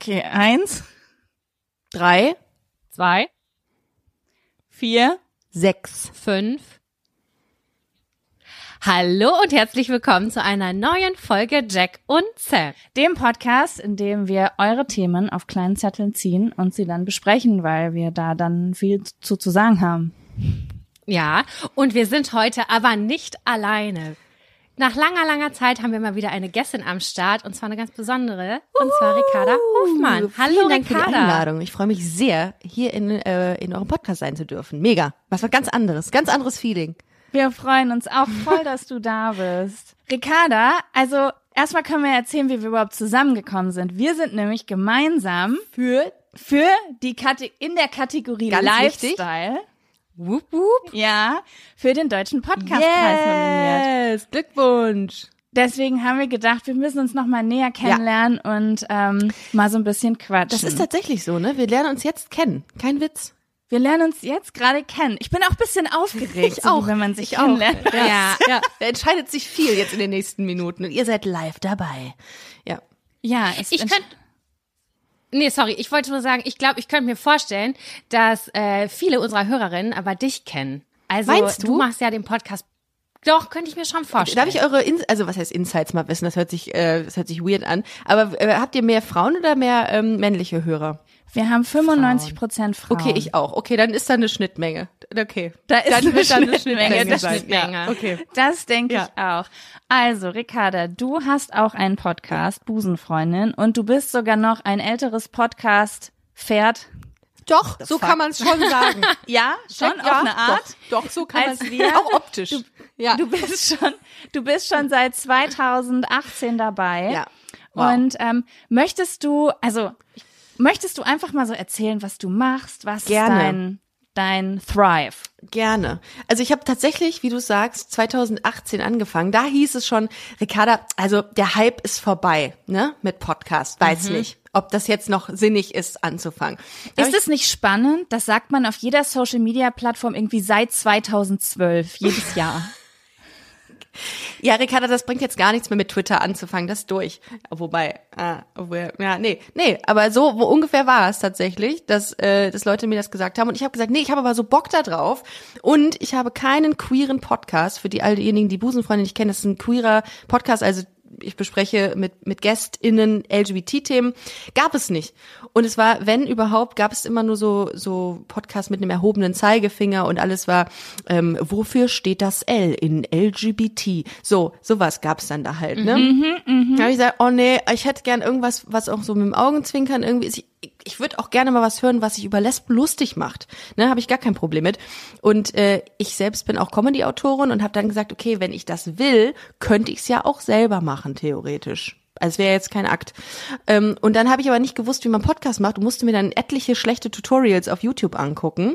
Okay, 1, 3, 2, 4, 6. 5. Hallo und herzlich willkommen zu einer neuen Folge Jack und Sam. dem Podcast, in dem wir eure Themen auf kleinen Zetteln ziehen und sie dann besprechen, weil wir da dann viel zu sagen haben. Ja, und wir sind heute aber nicht alleine. Nach langer Zeit haben wir mal wieder eine Gästin am Start, und zwar eine ganz besondere, und zwar Ricarda Hofmann. Hallo Vielen Dank für die Ricarda. Einladung. Ich freue mich sehr, hier in eurem Podcast sein zu dürfen. Mega. Was war ganz anderes Feeling. Wir freuen uns auch voll, dass du da bist. Ricarda, also erstmal können wir erzählen, wie wir überhaupt zusammengekommen sind. Wir sind nämlich gemeinsam für die in der Kategorie Ganz Lifestyle. Wup, wup. Ja, für den Deutschen Podcastpreis nominiert. Yes, Glückwunsch. Deswegen haben wir gedacht, wir müssen uns noch mal näher kennenlernen und mal so ein bisschen quatschen. Das ist tatsächlich so, ne? Wir lernen uns jetzt kennen. Kein Witz. Wir lernen uns jetzt gerade kennen. Ich bin auch ein bisschen aufgeregt, so, wenn man sich kennenlernt. Ja. Da entscheidet sich viel jetzt in den nächsten Minuten und ihr seid live dabei. Ja. Ja, Ich wollte nur sagen, ich glaube, ich könnte mir vorstellen, dass viele unserer Hörerinnen aber dich kennen. Also Meinst du? Du machst ja den Podcast. Doch, könnte ich mir schon vorstellen. Darf ich eure, was heißt Insights mal wissen? Das hört sich weird an. Aber habt ihr mehr Frauen oder mehr männliche Hörer? wir haben 95% Frauen. Okay, ich auch. Okay, dann ist da eine Schnittmenge. Okay. Da ist dann eine wird da eine Schnittmenge. Schnittmenge Das sein. Schnittmenge. Ja, okay. Das denke Ja. ich auch. Also, Ricarda, du hast auch einen Podcast, Busenfreundin, und du bist sogar noch ein älteres Podcast-Pferd. Doch, so kann man es schon sagen. Ja, schon auf eine Art. Doch, so kann man Als es. wir- Auch optisch. Ja. Du bist schon seit 2018 dabei. Ja. Wow. Und möchtest du einfach mal so erzählen, was du machst? Was Gerne. ist dein Thrive? Gerne. Also ich habe tatsächlich, wie du sagst, 2018 angefangen. Da hieß es schon, Ricarda, also der Hype ist vorbei, ne, mit Podcast. Weiß nicht, ob das jetzt noch sinnig ist, anzufangen. Ist es nicht spannend? Das sagt man auf jeder Social-Media-Plattform irgendwie seit 2012, jedes Jahr. Ja, Ricarda, das bringt jetzt gar nichts mehr mit Twitter anzufangen, das ist durch. Wobei, nee, aber so, wo ungefähr war es tatsächlich, dass Leute mir das gesagt haben und ich habe gesagt, nee, ich habe aber so Bock da drauf und ich habe keinen queeren Podcast, für all diejenigen, die Busenfreunde nicht kennen, das ist ein queerer Podcast, also ich bespreche mit GästInnen LGBT-Themen, gab es nicht. Und es war, wenn überhaupt, gab es immer nur so Podcasts mit einem erhobenen Zeigefinger und alles war, wofür steht das L in LGBT? Sowas gab es dann da halt, ne? Da habe ich gesagt, oh nee, ich hätte gern irgendwas, was auch so mit dem Augenzwinkern irgendwie ist. Ich würde auch gerne mal was hören, was sich über Lesben lustig macht. Ne, habe ich gar kein Problem mit. Und ich selbst bin auch Comedy-Autorin und habe dann gesagt, okay, wenn ich das will, könnte ich es ja auch selber machen, theoretisch. Also es wäre jetzt kein Akt. Und dann habe ich aber nicht gewusst, wie man Podcast macht und musste mir dann etliche schlechte Tutorials auf YouTube angucken.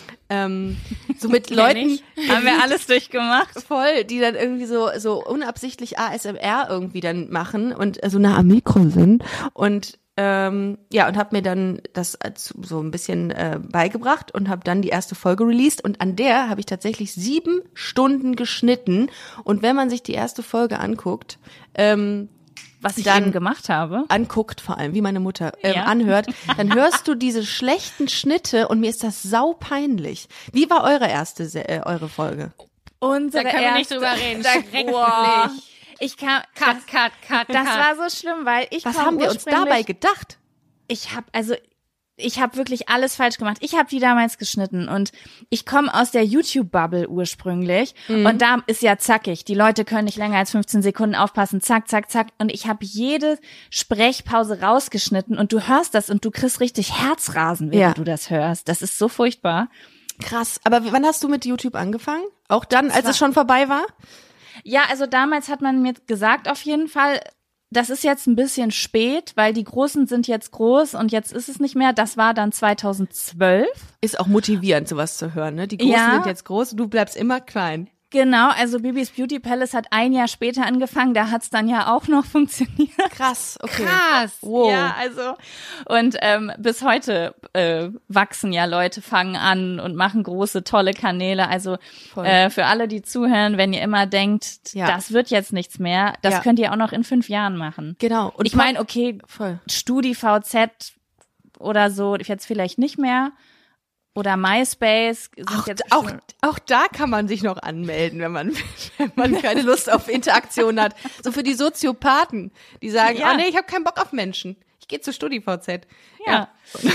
So mit Leuten, Haben wir alles durchgemacht? voll, die dann irgendwie so unabsichtlich ASMR irgendwie dann machen und so nah am Mikro sind und und habe mir dann das so ein bisschen beigebracht und habe dann die erste Folge released und an der habe ich tatsächlich 7 Stunden geschnitten und wenn man sich die erste Folge anguckt, Was ich dann eben gemacht habe. anguckt vor allem, wie meine Mutter Ja. anhört, dann hörst du diese schlechten Schnitte und mir ist das saupeinlich. Wie war eure Folge? Unsere Da können wir nicht erste- drüber reden. Da, Schrecklich. boah. Ich kam, Cut. das war so schlimm, weil ich Was komm haben wir uns ursprünglich- dabei gedacht? Ich habe wirklich alles falsch gemacht. Ich habe die damals geschnitten und ich komme aus der YouTube-Bubble ursprünglich und da ist ja zackig. Die Leute können nicht länger als 15 Sekunden aufpassen. Zack, zack, zack. Und ich habe jede Sprechpause rausgeschnitten und du hörst das und du kriegst richtig Herzrasen, wenn du das hörst. Das ist so furchtbar. Krass. Aber wann hast du mit YouTube angefangen? Auch dann, als es schon vorbei war? Ja, also damals hat man mir gesagt auf jeden Fall, das ist jetzt ein bisschen spät, weil die Großen sind jetzt groß und jetzt ist es nicht mehr. Das war dann 2012. Ist auch motivierend, sowas zu hören, ne? Die Großen Ja. sind jetzt groß und du bleibst immer klein. Genau, also Bibis Beauty Palace hat ein Jahr später angefangen, da hat's dann ja auch noch funktioniert. Krass, okay. Krass. Wow. Ja, also und bis heute wachsen ja Leute, fangen an und machen große, tolle Kanäle. Also für alle, die zuhören, wenn ihr immer denkt, das wird jetzt nichts mehr, das könnt ihr auch noch in 5 Jahren machen. Genau. Und ich meine, okay, voll. StudiVZ oder so, jetzt vielleicht nicht mehr. Oder MySpace. Auch da kann man sich noch anmelden, wenn man keine Lust auf Interaktion hat. So für die Soziopathen, die sagen, oh nee, ich habe keinen Bock auf Menschen. Ich gehe zu StudiVZ. Ja.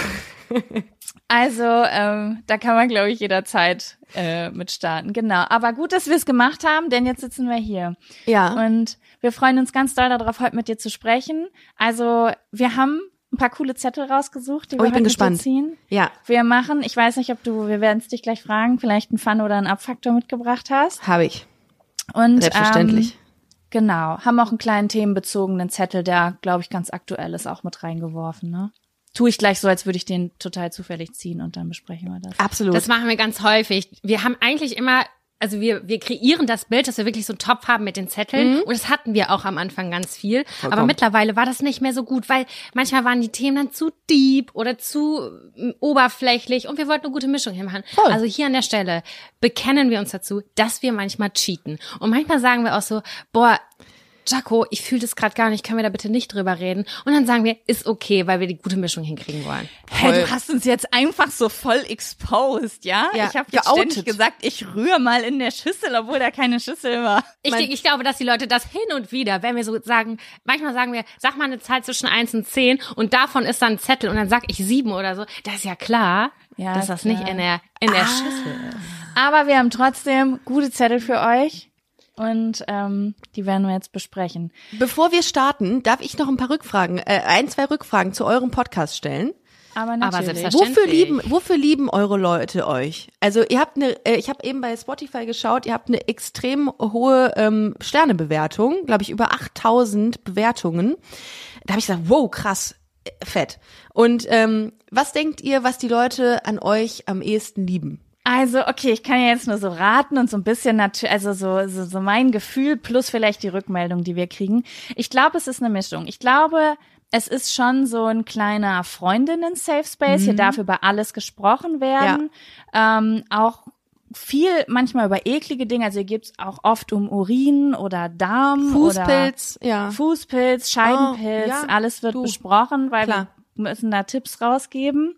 Also da kann man, glaube ich, jederzeit mit starten. Genau. Aber gut, dass wir es gemacht haben, denn jetzt sitzen wir hier. Ja. Und wir freuen uns ganz doll darauf, heute mit dir zu sprechen. Also wir haben ein paar coole Zettel rausgesucht, die wir heute mit dir ziehen. Ja. Wir machen, ich weiß nicht, wir werden es dich gleich fragen, vielleicht einen Fun- oder einen Abfaktor mitgebracht hast. Habe ich. Und selbstverständlich. Genau, haben auch einen kleinen themenbezogenen Zettel, der, glaube ich, ganz aktuell ist, auch mit reingeworfen, ne? Tue ich gleich so, als würde ich den total zufällig ziehen und dann besprechen wir das. Absolut. Das machen wir ganz häufig. Wir haben eigentlich immer, also wir kreieren das Bild, dass wir wirklich so einen Topf haben mit den Zetteln. Und das hatten wir auch am Anfang ganz viel. Vollkommen. Aber mittlerweile war das nicht mehr so gut, weil manchmal waren die Themen dann zu deep oder zu oberflächlich und wir wollten eine gute Mischung hier machen. Voll. Also hier an der Stelle bekennen wir uns dazu, dass wir manchmal cheaten. Und manchmal sagen wir auch so, boah, Jaco, ich fühle das gerade gar nicht, können wir da bitte nicht drüber reden? Und dann sagen wir, ist okay, weil wir die gute Mischung hinkriegen wollen. Hey, du hast uns jetzt einfach so voll exposed, ja? Ich habe jetzt ständig gesagt, ich rühre mal in der Schüssel, obwohl da keine Schüssel war. Ich glaube, dass die Leute das hin und wieder, wenn wir so sagen, manchmal sagen wir, sag mal eine Zahl zwischen 1 und 10 und davon ist dann ein Zettel und dann sag ich 7 oder so. Das ist ja klar, dass das nicht in der Schüssel ist. Aber wir haben trotzdem gute Zettel für euch. Und die werden wir jetzt besprechen. Bevor wir starten, darf ich noch ein paar Rückfragen, 2 Rückfragen zu eurem Podcast stellen. Aber natürlich. Selbstverständlich. Wofür lieben eure Leute euch? Also ihr habt ich habe eben bei Spotify geschaut, ihr habt eine extrem hohe Sternebewertung, glaube ich über 8000 Bewertungen. Da habe ich gesagt, wow, krass, fett. Und was denkt ihr, was die Leute an euch am ehesten lieben? Also, okay, ich kann ja jetzt nur so raten und so ein bisschen natürlich, also so mein Gefühl plus vielleicht die Rückmeldung, die wir kriegen. Ich glaube, es ist eine Mischung. Ich glaube, es ist schon so ein kleiner Freundinnen-Safe-Space. Hier darf über alles gesprochen werden. Ja. Auch viel manchmal über eklige Dinge. Also hier gibt's auch oft um Urin oder Darm Fußpilz, oder Fußpilz, Scheidenpilz. Alles wird besprochen, weil wir müssen da Tipps rausgeben.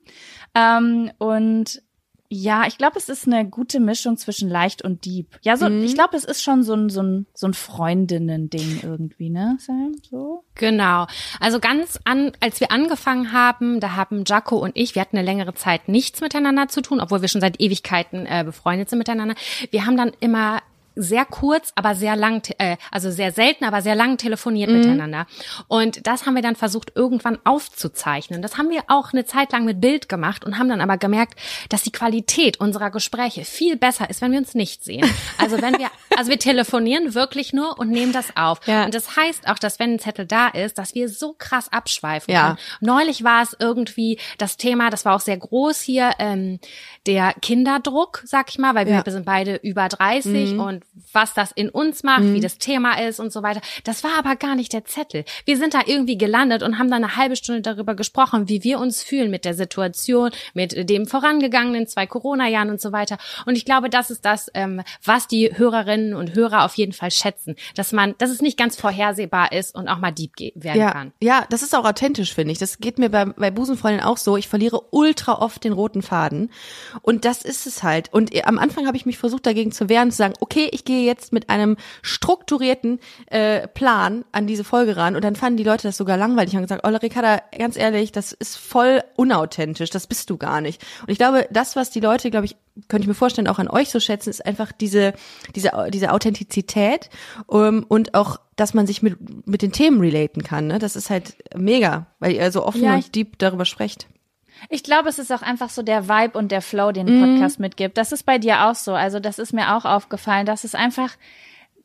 Und ja, ich glaube, es ist eine gute Mischung zwischen leicht und deep. Ja, ich glaube, es ist schon so ein Freundinnen-Ding irgendwie, ne, Sam? So? Genau. Also als wir angefangen haben, da haben Jaco und ich, wir hatten eine längere Zeit nichts miteinander zu tun, obwohl wir schon seit Ewigkeiten befreundet sind miteinander. Wir haben dann immer sehr kurz, aber sehr lang, also sehr selten, aber sehr lang telefoniert miteinander. Und das haben wir dann versucht, irgendwann aufzuzeichnen. Das haben wir auch eine Zeit lang mit Bild gemacht und haben dann aber gemerkt, dass die Qualität unserer Gespräche viel besser ist, wenn wir uns nicht sehen. Also wir telefonieren wirklich nur und nehmen das auf. Ja. Und das heißt auch, dass wenn ein Zettel da ist, dass wir so krass abschweifen können. Neulich war es irgendwie das Thema, das war auch sehr groß hier, der Kinderdruck, sag ich mal, weil wir sind beide über 30 und was das in uns macht, wie das Thema ist und so weiter. Das war aber gar nicht der Zettel. Wir sind da irgendwie gelandet und haben dann eine halbe Stunde darüber gesprochen, wie wir uns fühlen mit der Situation, mit dem vorangegangenen 2 Corona-Jahren und so weiter. Und ich glaube, das ist das, was die Hörerinnen und Hörer auf jeden Fall schätzen, dass es nicht ganz vorhersehbar ist und auch mal deep werden kann. Ja, das ist auch authentisch, finde ich. Das geht mir bei Busenfreundin auch so. Ich verliere ultra oft den roten Faden. Und das ist es halt. Und am Anfang habe ich mich versucht, dagegen zu wehren, zu sagen, okay, ich gehe jetzt mit einem strukturierten Plan an diese Folge ran. Und dann fanden die Leute das sogar langweilig und haben gesagt, oh, Ricarda, ganz ehrlich, das ist voll unauthentisch, das bist du gar nicht. Und ich glaube, das, was die Leute, glaube ich, könnte ich mir vorstellen, auch an euch so schätzen, ist einfach diese Authentizität und auch, dass man sich mit den Themen relaten kann. Ne? Das ist halt mega, weil ihr so offen und deep darüber sprecht. Ich glaube, es ist auch einfach so der Vibe und der Flow, den ein Podcast mitgibt. Das ist bei dir auch so. Also das ist mir auch aufgefallen, dass es einfach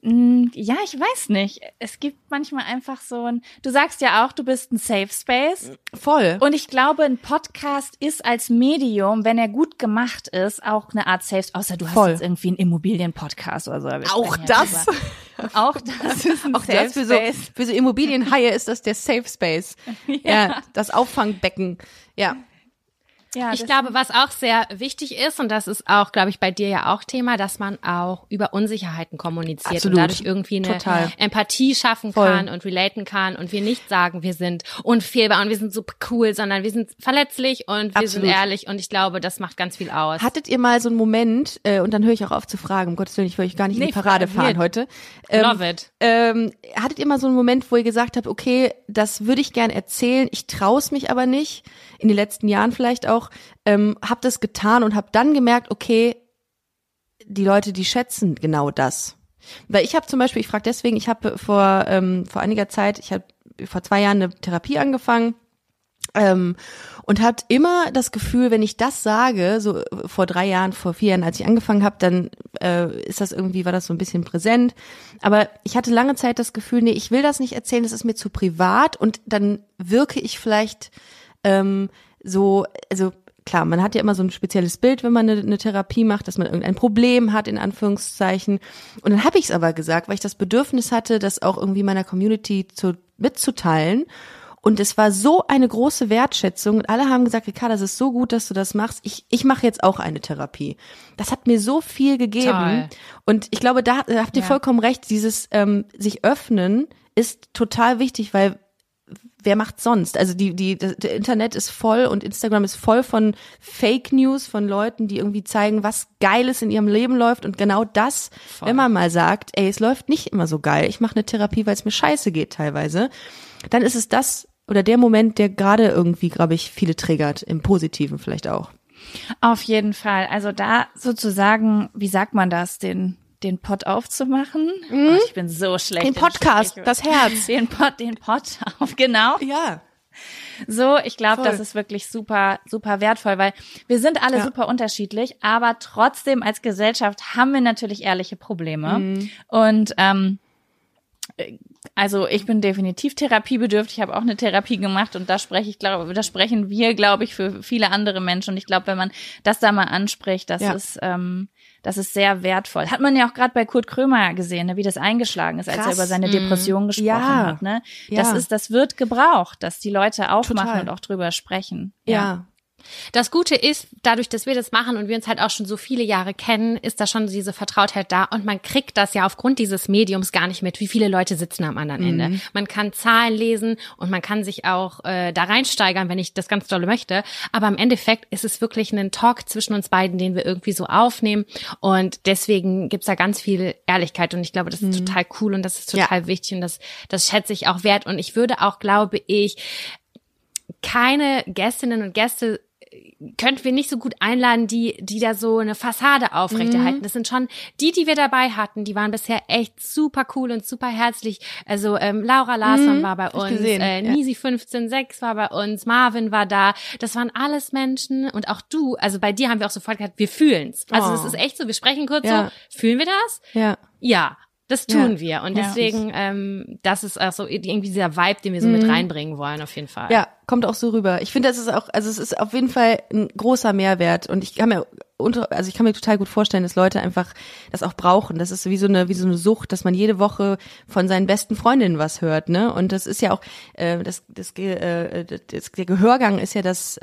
Ja, ich weiß nicht. Es gibt manchmal einfach so du sagst ja auch, du bist ein Safe Space. Voll. Und ich glaube, ein Podcast ist als Medium, wenn er gut gemacht ist, auch eine Art Safe Space. Außer du hast jetzt irgendwie einen Immobilien-Podcast oder so. Auch das? Auch das ist ein auch Safe das Space. Für so Immobilienhaie ist das der Safe Space. Ja, das Auffangbecken. Ja. Ja, Ich glaube, was auch sehr wichtig ist, und das ist auch, glaube ich, bei dir ja auch Thema, dass man auch über Unsicherheiten kommuniziert Absolut. und dadurch irgendwie eine Empathie schaffen kann und relaten kann und wir nicht sagen, wir sind unfehlbar und wir sind super cool, sondern wir sind verletzlich und wir sind ehrlich und ich glaube, das macht ganz viel aus. Hattet ihr mal so einen Moment, und dann höre ich auch auf zu fragen, um Gottes Willen, ich will euch gar nicht in die Parade fahren heute. Love it. Hattet ihr mal so einen Moment, wo ihr gesagt habt, okay, das würde ich gern erzählen, ich traue es mich aber nicht, in den letzten Jahren vielleicht auch, hab das getan und hab dann gemerkt, okay, die Leute, die schätzen genau das. Weil ich habe zum Beispiel, ich frage deswegen, ich habe vor einiger Zeit, ich habe vor 2 Jahren eine Therapie angefangen und hat immer das Gefühl, wenn ich das sage, so vor 3 Jahren, vor 4 Jahren, als ich angefangen habe, dann war das so ein bisschen präsent. Aber ich hatte lange Zeit das Gefühl, nee, ich will das nicht erzählen, das ist mir zu privat und dann wirke ich vielleicht klar, man hat ja immer so ein spezielles Bild, wenn man eine Therapie macht, dass man irgendein Problem hat, in Anführungszeichen. Und dann habe ich es aber gesagt, weil ich das Bedürfnis hatte, das auch irgendwie meiner Community mitzuteilen. Und es war so eine große Wertschätzung. Und alle haben gesagt, Ricarda, das ist so gut, dass du das machst. Ich mache jetzt auch eine Therapie. Das hat mir so viel gegeben. Toll. Und ich glaube, da habt ihr vollkommen recht. Dieses sich öffnen ist total wichtig, weil wer macht sonst? Also das Internet ist voll und Instagram ist voll von Fake News, von Leuten, die irgendwie zeigen, was Geiles in ihrem Leben läuft. Und genau das, wenn man mal sagt, ey, es läuft nicht immer so geil, ich mache eine Therapie, weil es mir scheiße geht teilweise, dann ist es das oder der Moment, der gerade irgendwie, glaube ich, viele triggert, im Positiven vielleicht auch. Auf jeden Fall. Also da sozusagen, wie sagt man das, den Pod aufzumachen. Oh, ich bin so schlecht. Den Podcast, das Herz. Den Pod auf, genau. Ja. So, ich glaube, das ist wirklich super, super wertvoll, weil wir sind alle super unterschiedlich, aber trotzdem als Gesellschaft haben wir natürlich ehrliche Probleme. Und also ich bin definitiv therapiebedürftig, ich habe auch eine Therapie gemacht und da sprechen wir, glaube ich, für viele andere Menschen. Und ich glaube, wenn man das da mal anspricht, das ist sehr wertvoll. Hat man ja auch gerade bei Kurt Krömer gesehen, ne, wie das eingeschlagen ist, als er über seine Depression gesprochen hat. Ne? Das wird gebraucht, dass die Leute aufmachen und auch drüber sprechen. Ja. Das Gute ist, dadurch, dass wir das machen und wir uns halt auch schon so viele Jahre kennen, ist da schon diese Vertrautheit da und man kriegt das ja aufgrund dieses Mediums gar nicht mit, wie viele Leute sitzen am anderen Ende. Man kann Zahlen lesen und man kann sich auch da reinsteigern, wenn ich das ganz dolle möchte, aber im Endeffekt ist es wirklich ein Talk zwischen uns beiden, den wir irgendwie so aufnehmen und deswegen gibt's da ganz viel Ehrlichkeit und ich glaube, das ist total cool und das ist total wichtig und das schätze ich auch wert und ich würde auch, glaube ich, keine Gästinnen und Gäste könnten wir nicht so gut einladen, die da so eine Fassade aufrechterhalten. Das sind schon die wir dabei hatten, die waren bisher echt super cool und super herzlich. Also Laura Larsson war bei uns, Nisi 156 war bei uns, Marvin war da. Das waren alles Menschen und auch du, also bei dir haben wir auch sofort gesagt, wir fühlen's. Also das ist echt so, wir sprechen kurz so, fühlen wir das? Ja. Das tun wir und deswegen, das ist auch so irgendwie dieser Vibe, den wir so mit reinbringen wollen, auf jeden Fall. Ja, kommt auch so rüber. Ich finde, das ist auch, also es ist auf jeden Fall ein großer Mehrwert und ich kann mir total gut vorstellen, dass Leute einfach das auch brauchen. Das ist wie so eine Sucht, dass man jede Woche von seinen besten Freundinnen was hört, ne? Und das ist ja auch, der Gehörgang ist ja das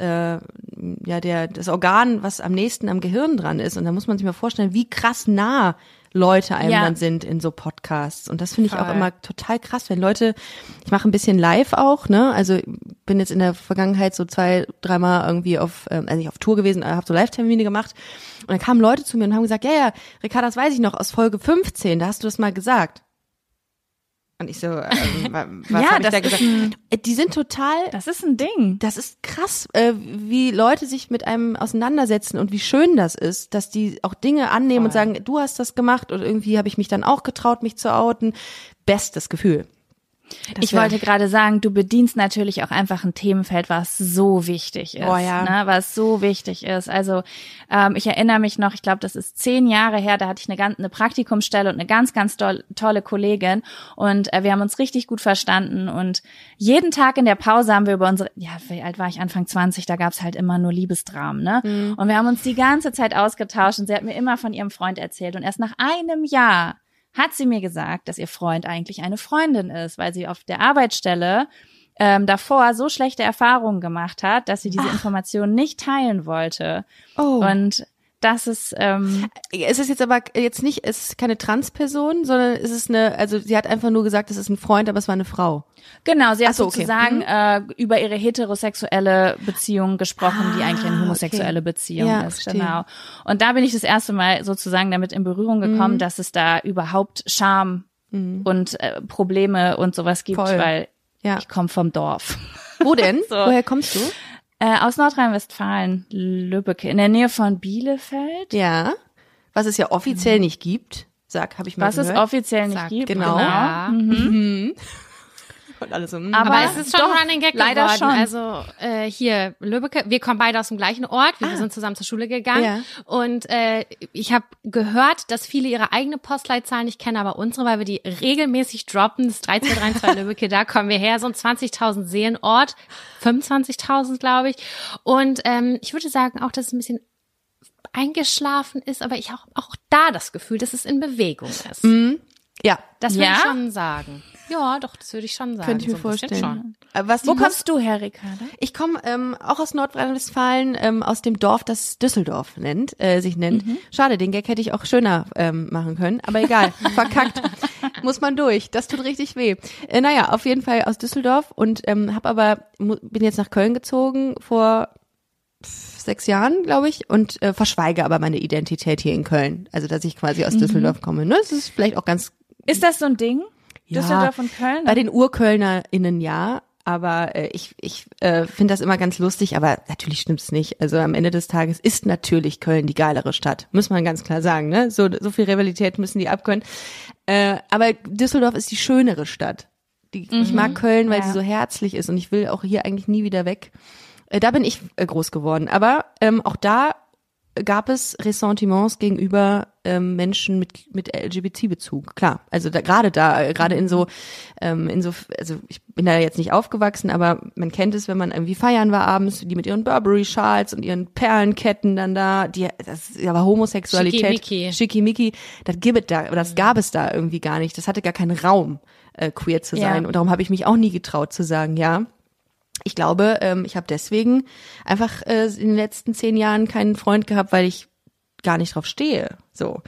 Organ, was am nächsten am Gehirn dran ist und da muss man sich mal vorstellen, wie krass nah Leute einem dann sind in so Podcasts. Und das finde ich auch immer total krass, wenn Leute, ich mache ein bisschen live auch, ne? Also bin jetzt in der Vergangenheit so 2-3 Mal irgendwie nicht auf Tour gewesen, habe so Live-Termine gemacht. Und dann kamen Leute zu mir und haben gesagt, ja, Ricarda, das weiß ich noch, aus Folge 15, da hast du das mal gesagt. Und ich so, was habe ich da gesagt? Die sind total... Das ist ein Ding. Das ist krass, wie Leute sich mit einem auseinandersetzen und wie schön das ist, dass die auch Dinge annehmen und sagen, du hast das gemacht oder irgendwie habe ich mich dann auch getraut, mich zu outen. Bestes Gefühl. Ich wollte gerade sagen, du bedienst natürlich auch einfach ein Themenfeld, was so wichtig ist, ne? Was so wichtig ist. Also ich erinnere mich noch, ich glaube, das ist 10 Jahre her, da hatte ich eine Praktikumsstelle und eine ganz, ganz tolle Kollegin und wir haben uns richtig gut verstanden und jeden Tag in der Pause haben wir über wie alt war ich, Anfang 20, da gab's halt immer nur Liebesdramen, ne? Mhm. Und wir haben uns die ganze Zeit ausgetauscht und sie hat mir immer von ihrem Freund erzählt und erst nach einem Jahr hat sie mir gesagt, dass ihr Freund eigentlich eine Freundin ist, weil sie auf der Arbeitsstelle davor so schlechte Erfahrungen gemacht hat, dass sie diese Informationen nicht teilen wollte. Oh. Und das ist es ist jetzt aber jetzt nicht, es ist keine Transperson, sondern es ist also sie hat einfach nur gesagt, es ist ein Freund, aber es war eine Frau. Genau, sie hat sozusagen über ihre heterosexuelle Beziehung gesprochen, die eigentlich eine homosexuelle Beziehung ist. Verstehe. Genau. Und da bin ich das erste Mal sozusagen damit in Berührung gekommen, dass es da überhaupt Scham und Probleme und sowas gibt, weil ich komme vom Dorf. Wo denn? Woher kommst du? Aus Nordrhein-Westfalen, Lübbecke, in der Nähe von Bielefeld. Ja, was es ja offiziell nicht gibt, habe ich mal gehört. Was es offiziell nicht gibt, genau. Ja. Mhm. Und alles so, aber es ist schon ein Running Gag leider geworden. Schon. Also hier, Lübbecke, wir kommen beide aus dem gleichen Ort, wir sind zusammen zur Schule gegangen. Ja. Und ich habe gehört, dass viele ihre eigene Postleitzahl nicht kennen, aber unsere, weil wir die regelmäßig droppen, das 32332 Lübbecke, da kommen wir her, so ein 20.000 Seelenort, 25.000 glaube ich. Und ich würde sagen auch, dass es ein bisschen eingeschlafen ist, aber ich auch da das Gefühl, dass es in Bewegung ist. Mhm. Ja. Das würde ich schon sagen. Ja, doch, das würde ich schon sagen. Könnte ich mir vorstellen. Wo kommst du her, Ricarda? Ich komme auch aus Nordrhein-Westfalen, aus dem Dorf, das Düsseldorf sich nennt. Mhm. Schade, den Gag hätte ich auch schöner machen können, aber egal, verkackt. Muss man durch, das tut richtig weh. Naja, auf jeden Fall aus Düsseldorf und bin jetzt nach Köln gezogen vor 6 Jahren, glaube ich, und verschweige aber meine Identität hier in Köln. Also, dass ich quasi aus Düsseldorf komme. Ne? Das ist vielleicht auch ganz... Ist das so ein Ding? Ja, Düsseldorf und Köln? Bei den UrkölnerInnen ja, aber ich finde das immer ganz lustig, aber natürlich stimmt's nicht. Also am Ende des Tages ist natürlich Köln die geilere Stadt, muss man ganz klar sagen. Ne? So viel Rivalität müssen die abkönnen. Aber Düsseldorf ist die schönere Stadt. Ich mag Köln, weil sie so herzlich ist und ich will auch hier eigentlich nie wieder weg. Da bin ich groß geworden. Aber auch da gab es Ressentiments gegenüber Menschen mit LGBT-Bezug, klar. Also gerade in so, also ich bin da jetzt nicht aufgewachsen, aber man kennt es, wenn man irgendwie feiern war abends, die mit ihren Burberry-Schals und ihren Perlenketten dann da, das ist aber Homosexualität, Schickimicki, das gab es da irgendwie gar nicht. Das hatte gar keinen Raum, queer zu sein. Und darum habe ich mich auch nie getraut zu sagen, ja. Ich glaube, ich habe deswegen einfach in den letzten 10 Jahren keinen Freund gehabt, weil ich gar nicht drauf stehe. So.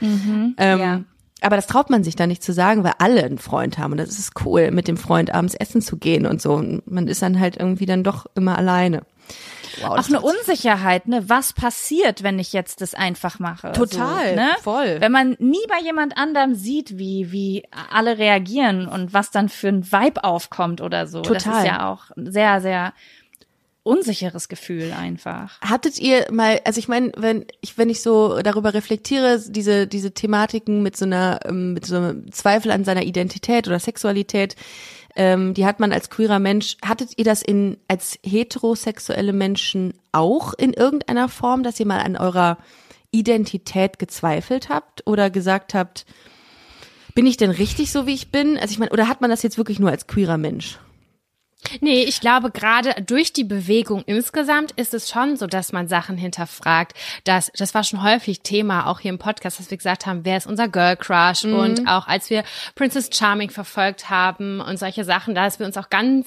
Aber das traut man sich dann nicht zu sagen, weil alle einen Freund haben. Und das ist cool, mit dem Freund abends essen zu gehen und so. Und man ist dann halt irgendwie dann doch immer alleine. Wow, auch eine Unsicherheit, ne? Was passiert, wenn ich jetzt das einfach mache? Total, so, ne? Voll. Wenn man nie bei jemand anderem sieht, wie alle reagieren und was dann für ein Vibe aufkommt oder so. Total. Das ist ja auch ein sehr, sehr unsicheres Gefühl einfach. Hattet ihr mal, also ich meine, wenn ich so darüber reflektiere, diese Thematiken mit so einem Zweifel an seiner Identität oder Sexualität, die hat man als queerer Mensch. Hattet ihr das als heterosexuelle Menschen auch in irgendeiner Form, dass ihr mal an eurer Identität gezweifelt habt oder gesagt habt, bin ich denn richtig so, wie ich bin? Also ich meine, oder hat man das jetzt wirklich nur als queerer Mensch? Nee, ich glaube, gerade durch die Bewegung insgesamt ist es schon so, dass man Sachen hinterfragt. Das war schon häufig Thema, auch hier im Podcast, dass wir gesagt haben, wer ist unser Girl Crush? Und auch als wir Princess Charming verfolgt haben und solche Sachen, dass wir uns auch ganz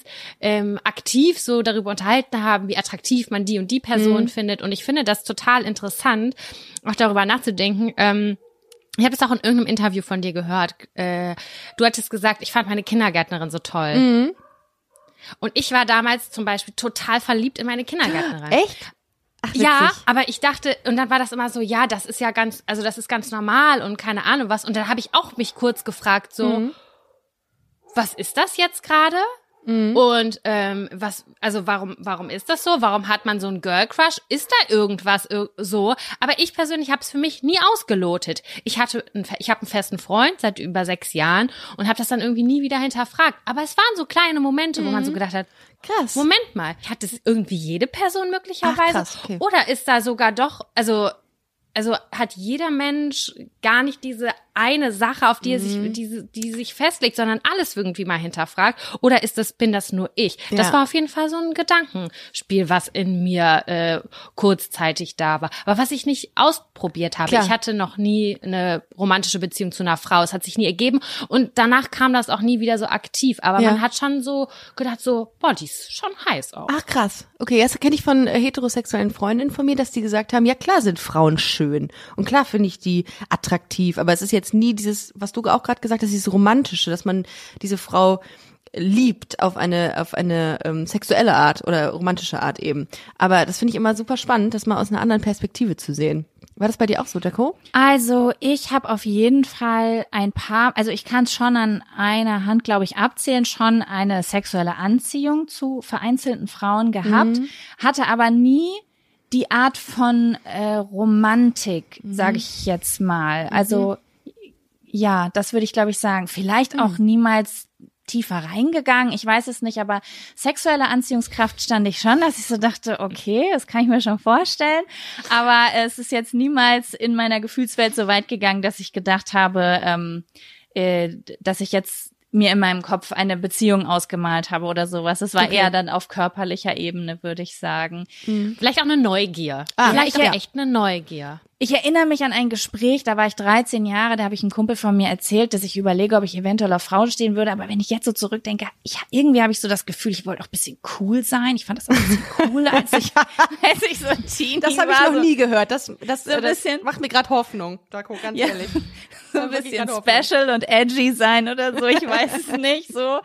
aktiv so darüber unterhalten haben, wie attraktiv man die und die Person findet. Und ich finde das total interessant, auch darüber nachzudenken. Ich habe das auch in irgendeinem Interview von dir gehört. Du hattest gesagt, ich fand meine Kindergärtnerin so toll. Mhm. Und ich war damals zum Beispiel total verliebt in meine Kindergärtnerin. Echt? Ach, ja, aber ich dachte, und dann war das immer so, ja, das ist ja ganz, also das ist ganz normal und keine Ahnung was. Und dann habe ich auch mich kurz gefragt, so, was ist das jetzt gerade? Und warum ist das so? Warum hat man so einen Girl Crush? Ist da irgendwas so? Aber ich persönlich habe es für mich nie ausgelotet. Ich habe einen festen Freund seit über 6 Jahren und habe das dann irgendwie nie wieder hinterfragt. Aber es waren so kleine Momente, wo man so gedacht hat, krass. Moment mal, hat das irgendwie jede Person möglicherweise? Ach, krass, okay. Oder ist da sogar doch, also hat jeder Mensch gar nicht diese eine Sache, auf die er sich, die sich festlegt, sondern alles irgendwie mal hinterfragt? Oder bin das nur ich? Ja. Das war auf jeden Fall so ein Gedankenspiel, was in mir kurzzeitig da war. Aber was ich nicht ausprobiert habe. Klar. Ich hatte noch nie eine romantische Beziehung zu einer Frau. Es hat sich nie ergeben. Und danach kam das auch nie wieder so aktiv. Aber man hat schon so gedacht, so, boah, die ist schon heiß auch. Ach, krass. Okay, das kenne ich von heterosexuellen Freundinnen von mir, dass die gesagt haben, ja klar sind Frauen schön. Und klar finde ich die attraktiv. Aber es ist jetzt nie dieses, was du auch gerade gesagt hast, dieses Romantische, dass man diese Frau liebt auf eine sexuelle Art oder romantische Art eben. Aber das finde ich immer super spannend, das mal aus einer anderen Perspektive zu sehen. War das bei dir auch so, Jaco? Also ich habe auf jeden Fall ich kann es schon an einer Hand, glaube ich, abzählen, schon eine sexuelle Anziehung zu vereinzelten Frauen gehabt, hatte aber nie die Art von Romantik, sage ich jetzt mal. Also ja, das würde ich, glaube ich, sagen. Vielleicht auch niemals tiefer reingegangen, ich weiß es nicht, aber sexuelle Anziehungskraft stand ich schon, dass ich so dachte, okay, das kann ich mir schon vorstellen, aber es ist jetzt niemals in meiner Gefühlswelt so weit gegangen, dass ich gedacht habe, dass ich jetzt mir in meinem Kopf eine Beziehung ausgemalt habe oder sowas. Es war eher dann auf körperlicher Ebene, würde ich sagen. Vielleicht auch eine Neugier. Vielleicht auch echt eine Neugier. Ich erinnere mich an ein Gespräch, da war ich 13 Jahre, da habe ich einem Kumpel von mir erzählt, dass ich überlege, ob ich eventuell auf Frauen stehen würde. Aber wenn ich jetzt so zurückdenke, irgendwie habe ich so das Gefühl, ich wollte auch ein bisschen cool sein. Ich fand das auch ein bisschen cooler, als ich so ein Teenie war. Das habe ich noch nie gehört. Das bisschen, macht mir gerade Hoffnung, Daco, ganz ehrlich. So ein bisschen special und edgy sein oder so, ich weiß es nicht so.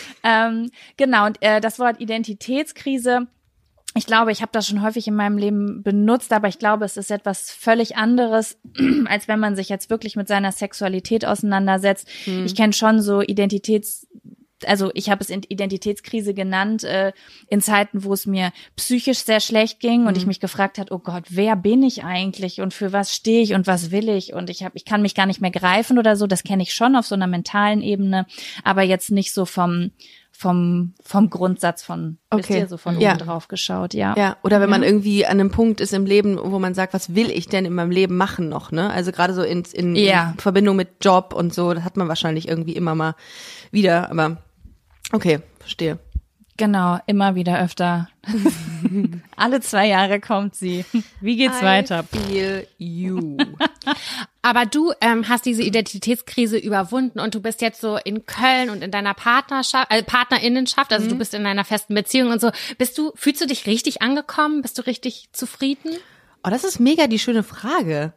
Genau, und das Wort Identitätskrise, ich glaube, ich habe das schon häufig in meinem Leben benutzt, aber ich glaube, es ist etwas völlig anderes, als wenn man sich jetzt wirklich mit seiner Sexualität auseinandersetzt. Ich kenne schon so ich habe es Identitätskrise genannt, in Zeiten, wo es mir psychisch sehr schlecht ging und ich mich gefragt hat, oh Gott, wer bin ich eigentlich und für was stehe ich und was will ich? Und ich kann mich gar nicht mehr greifen oder so. Das kenne ich schon auf so einer mentalen Ebene, aber jetzt nicht so vom Grundsatz von, wisst ihr, so von oben drauf geschaut, ja. Ja, oder wenn man irgendwie an einem Punkt ist im Leben, wo man sagt, was will ich denn in meinem Leben machen noch, ne? Also gerade so in Verbindung mit Job und so, das hat man wahrscheinlich irgendwie immer mal wieder, aber okay, verstehe. Genau, immer wieder öfter. Alle 2 Jahre kommt sie. Wie geht's weiter? Feel you. Aber du hast diese Identitätskrise überwunden und du bist jetzt so in Köln und in deiner Partnerinnenschaft, also du bist in einer festen Beziehung und so. Fühlst du dich richtig angekommen? Bist du richtig zufrieden? Oh, das ist mega die schöne Frage.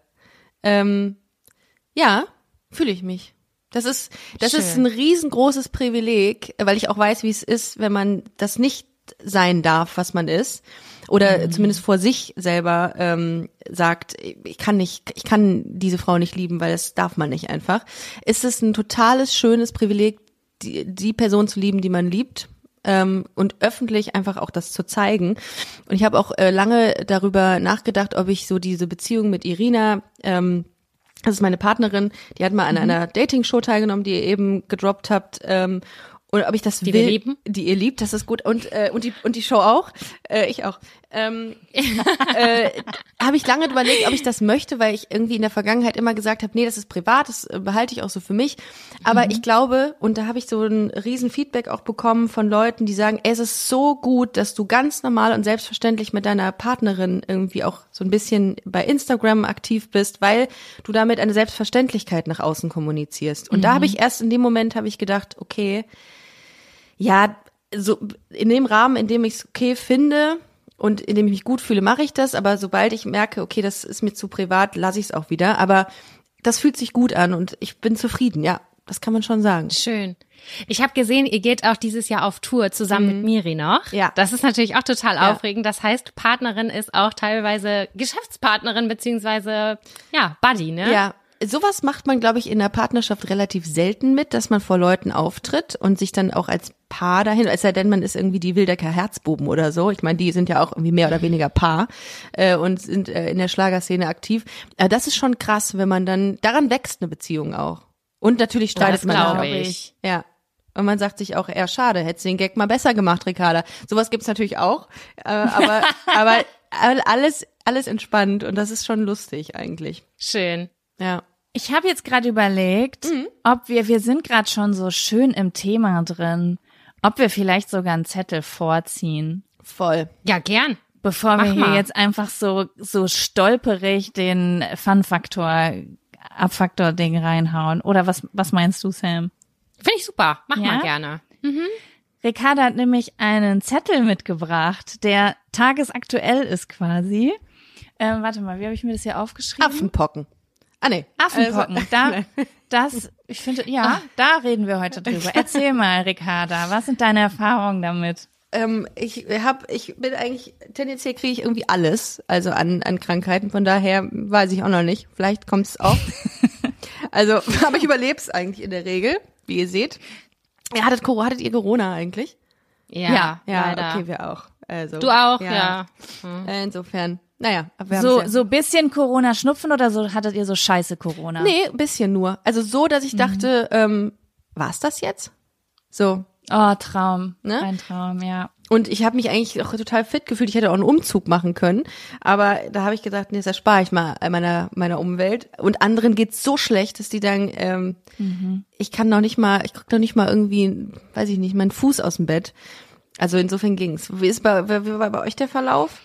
Ja, fühle ich mich. Das ist ein riesengroßes Privileg, weil ich auch weiß, wie es ist, wenn man das nicht sein darf, was man ist, oder zumindest vor sich selber sagt, ich kann diese Frau nicht lieben, weil das darf man nicht einfach. Ist es ein totales schönes Privileg, die Person zu lieben, die man liebt. Und öffentlich einfach auch das zu zeigen. Und ich habe auch lange darüber nachgedacht, ob ich so diese Beziehung mit Irina, das ist meine Partnerin, die hat mal an einer Dating-Show teilgenommen, die ihr eben gedroppt habt. Und ob ich das die will, wir lieben. Die ihr liebt, das ist gut. Und die Show auch. Ich auch. Habe ich lange überlegt, ob ich das möchte, weil ich irgendwie in der Vergangenheit immer gesagt habe, nee, das ist privat, das behalte ich auch so für mich. Aber ich glaube, und da habe ich so ein riesen Feedback auch bekommen von Leuten, die sagen, ey, es ist so gut, dass du ganz normal und selbstverständlich mit deiner Partnerin irgendwie auch so ein bisschen bei Instagram aktiv bist, weil du damit eine Selbstverständlichkeit nach außen kommunizierst. Und da habe ich erst in dem Moment gedacht, okay, ja, so in dem Rahmen, in dem ich es okay finde und in dem ich mich gut fühle, mache ich das. Aber sobald ich merke, okay, das ist mir zu privat, lasse ich es auch wieder. Aber das fühlt sich gut an und ich bin zufrieden, ja, das kann man schon sagen. Schön. Ich habe gesehen, ihr geht auch dieses Jahr auf Tour zusammen mit Miri noch. Ja. Das ist natürlich auch total aufregend. Das heißt, Partnerin ist auch teilweise Geschäftspartnerin beziehungsweise Buddy, ne? Ja. sowas macht man, glaube ich, in der Partnerschaft relativ selten mit, dass man vor Leuten auftritt und sich dann auch als Paar dahin, es sei denn, man ist irgendwie die Wildecker Herzbuben oder so. Ich meine, die sind ja auch irgendwie mehr oder weniger Paar und sind in der Schlagerszene aktiv. Das ist schon krass, wenn man dann, daran wächst eine Beziehung auch. Und natürlich streitet man glaube auch. ich. Ja. Und man sagt sich auch, eher schade, hättest du den Gag mal besser gemacht, Ricarda. Sowas gibt's natürlich auch, aber alles entspannt und das ist schon lustig eigentlich. Schön. Ja. Ich habe jetzt gerade überlegt, ob wir sind gerade schon so schön im Thema drin, ob wir vielleicht sogar einen Zettel vorziehen, Voll. Ja, gern. bevor wir Mach hier mal. jetzt einfach so stolperig den Abfaktor-Ding reinhauen. Oder was meinst du, Sam? Finde ich super. Mach Ja? mal gerne. Ricarda hat nämlich einen Zettel mitgebracht, der tagesaktuell ist quasi. Warte mal, wie habe ich mir das hier aufgeschrieben? Affenpocken. Ah, nee. Affenpocken. Also, Ich finde, ja, da reden wir heute drüber. Erzähl mal, Ricarda, was sind deine Erfahrungen damit? ich bin eigentlich, tendenziell kriege ich irgendwie alles, also an Krankheiten, von daher weiß ich auch noch nicht. Vielleicht kommt es auch. Also, aber ich überlebe es eigentlich in der Regel, wie ihr seht. Ja, hattet ihr Corona eigentlich? Ja, Ja, leider. okay, wir auch. Also, Du auch, ja. Insofern, naja. Aber wir So haben's ja. bisschen Corona-Schnupfen oder so hattet ihr so scheiße Corona? Nee, ein bisschen nur. Also so, dass ich dachte, war's das jetzt? So. Oh, Traum. Ne? Ein Traum, ja. Und ich habe mich eigentlich auch total fit gefühlt. Ich hätte auch einen Umzug machen können. Aber da habe ich gedacht, nee, das erspare ich mal meiner Umwelt. Und anderen geht's so schlecht, dass die sagen, ich krieg noch nicht mal irgendwie, weiß ich nicht, meinen Fuß aus dem Bett. Also insofern ging's. Wie war bei euch der Verlauf?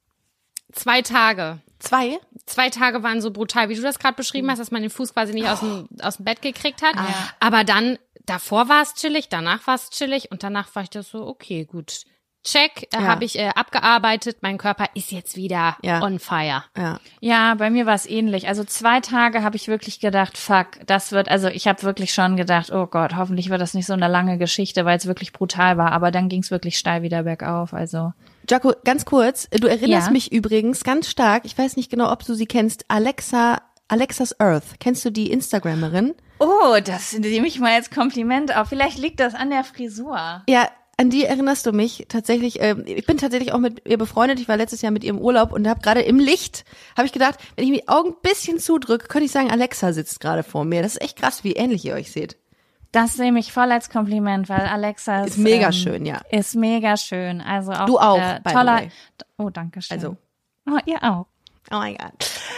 2 Tage. 2? 2 Tage waren so brutal, wie du das gerade beschrieben hast, dass man den Fuß quasi nicht aus dem Bett gekriegt hat. Aber dann, davor war es chillig, danach war es chillig und danach war ich das so, okay, gut. Check, habe ich abgearbeitet, mein Körper ist jetzt wieder on fire. Ja. Ja, bei mir war es ähnlich. Also 2 Tage habe ich wirklich gedacht, fuck, ich habe wirklich schon gedacht, oh Gott, hoffentlich wird das nicht so eine lange Geschichte, weil es wirklich brutal war. Aber dann ging es wirklich steil wieder bergauf, also. Jaco, ganz kurz, du erinnerst Ja. mich übrigens ganz stark, ich weiß nicht genau, ob du sie kennst, Alexa's Earth. Kennst du die Instagramerin? Oh, das nehme ich mal als Kompliment auf. Vielleicht liegt das an der Frisur. Ja, an die erinnerst du mich tatsächlich. Ich bin tatsächlich auch mit ihr befreundet. Ich war letztes Jahr mit ihr im Urlaub und habe gerade im Licht, habe ich gedacht, wenn ich mir die Augen ein bisschen zudrücke, könnte ich sagen, Alexa sitzt gerade vor mir. Das ist echt krass, wie ähnlich ihr euch seht. Das nehme ich voll als Kompliment, weil Alexa Ist mega schön, ja. Ist mega schön. Also auch Du auch, by the toller. way. Oh, danke schön. Also. Oh, ihr auch. Oh mein Gott.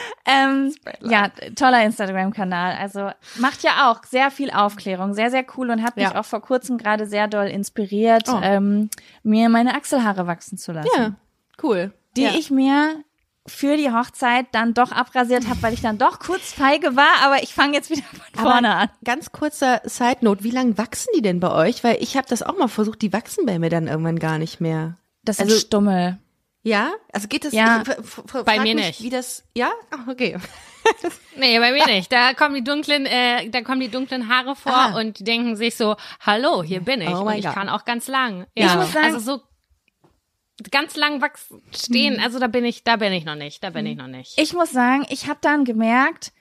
Ja, toller Instagram-Kanal. Also macht ja auch sehr viel Aufklärung, sehr, sehr cool und hat mich auch vor kurzem gerade sehr doll inspiriert, mir meine Achselhaare wachsen zu lassen. Ja, cool. Die ich mir für die Hochzeit dann doch abrasiert habe, weil ich dann doch kurz feige war, aber ich fange jetzt wieder von vorne an. Ganz kurzer Side-Note, wie lang wachsen die denn bei euch? Weil ich habe das auch mal versucht, die wachsen bei mir dann irgendwann gar nicht mehr. Das ist Stummel. Ja? Also geht das? Ja, bei mir mich, nicht. Wie das? Ja? Ach, okay. Nee, bei mir nicht. Da kommen die dunklen Haare vor und die denken sich so, hallo, hier bin ich. Oh und mein ich Gott. kann auch ganz lang. Ich muss sagen- also so ganz lang stehen, also da bin ich noch nicht. Ich muss sagen, ich habe dann gemerkt,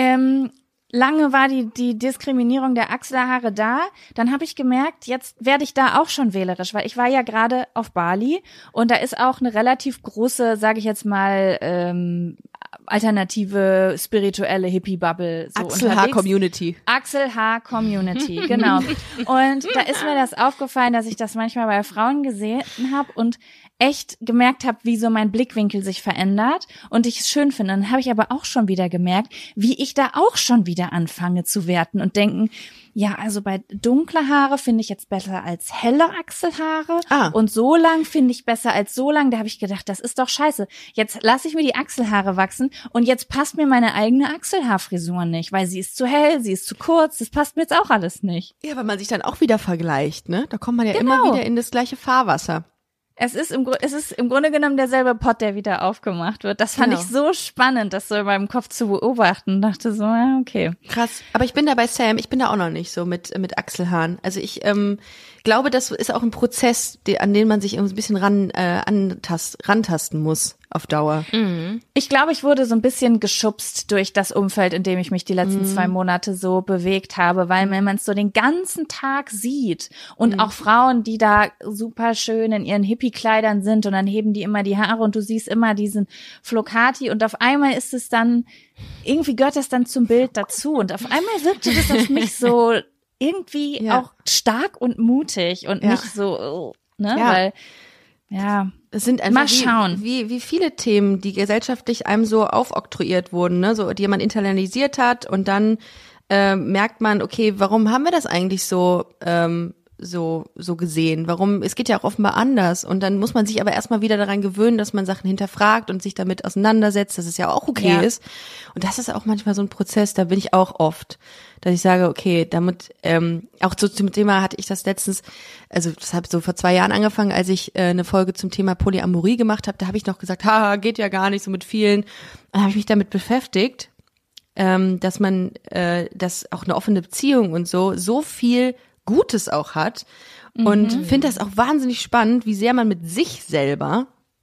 lange war die Diskriminierung der Achselhaare da. Dann habe ich gemerkt, jetzt werde ich da auch schon wählerisch, weil ich war ja gerade auf Bali und da ist auch eine relativ große, sage ich jetzt mal, alternative spirituelle Hippie-Bubble so unterwegs. Achselhaar-Community. Achselhaar-Community, genau. Und da ist mir das aufgefallen, dass ich das manchmal bei Frauen gesehen habe und echt gemerkt habe, wie so mein Blickwinkel sich verändert und ich es schön finde. Dann habe ich aber auch schon wieder gemerkt, wie ich da auch schon wieder anfange zu werten und denken, ja, also bei dunkle Haare finde ich jetzt besser als helle Achselhaare und so lang finde ich besser als so lang. Da habe ich gedacht, das ist doch scheiße. Jetzt lasse ich mir die Achselhaare wachsen und jetzt passt mir meine eigene Achselhaarfrisur nicht, weil sie ist zu hell, sie ist zu kurz, das passt mir jetzt auch alles nicht. Ja, weil man sich dann auch wieder vergleicht, ne? Da kommt man ja Genau. immer wieder in das gleiche Fahrwasser. Es ist im Grunde genommen derselbe Pott, der wieder aufgemacht wird. Das fand ich so spannend, das so in meinem Kopf zu beobachten. Und dachte so, ja, okay. Krass. Aber ich bin da bei Sam, ich bin da auch noch nicht so mit Achselhaaren. Also ich glaube, das ist auch ein Prozess, an den man sich irgendwie ein bisschen rantasten muss. auf Dauer. Ich glaube, ich wurde so ein bisschen geschubst durch das Umfeld, in dem ich mich die letzten 2 Monate so bewegt habe, weil wenn man es so den ganzen Tag sieht und auch Frauen, die da super schön in ihren Hippie-Kleidern sind und dann heben die immer die Haare und du siehst immer diesen Flocati und auf einmal ist es dann, irgendwie gehört das dann zum Bild dazu und auf einmal wirkte das auf mich so irgendwie auch stark und mutig und nicht so, ne, weil, es sind einfach mal schauen. wie viele Themen, die gesellschaftlich einem so aufoktroyiert wurden, ne, so die man internalisiert hat und dann merkt man, okay, warum haben wir das eigentlich so gesehen? Warum? Es geht ja auch offenbar anders und dann muss man sich aber erstmal wieder daran gewöhnen, dass man Sachen hinterfragt und sich damit auseinandersetzt, dass es ja auch okay ist. Und das ist auch manchmal so ein Prozess, da bin ich auch oft, dass ich sage, okay, damit auch so zum Thema hatte ich das letztens, also das habe so vor 2 Jahren angefangen, als ich eine Folge zum Thema Polyamorie gemacht habe, da habe ich noch gesagt, geht ja gar nicht so mit vielen. Dann habe ich mich damit beschäftigt, dass man, dass auch eine offene Beziehung und so viel Gutes auch hat und finde das auch wahnsinnig spannend, wie sehr man mit sich selber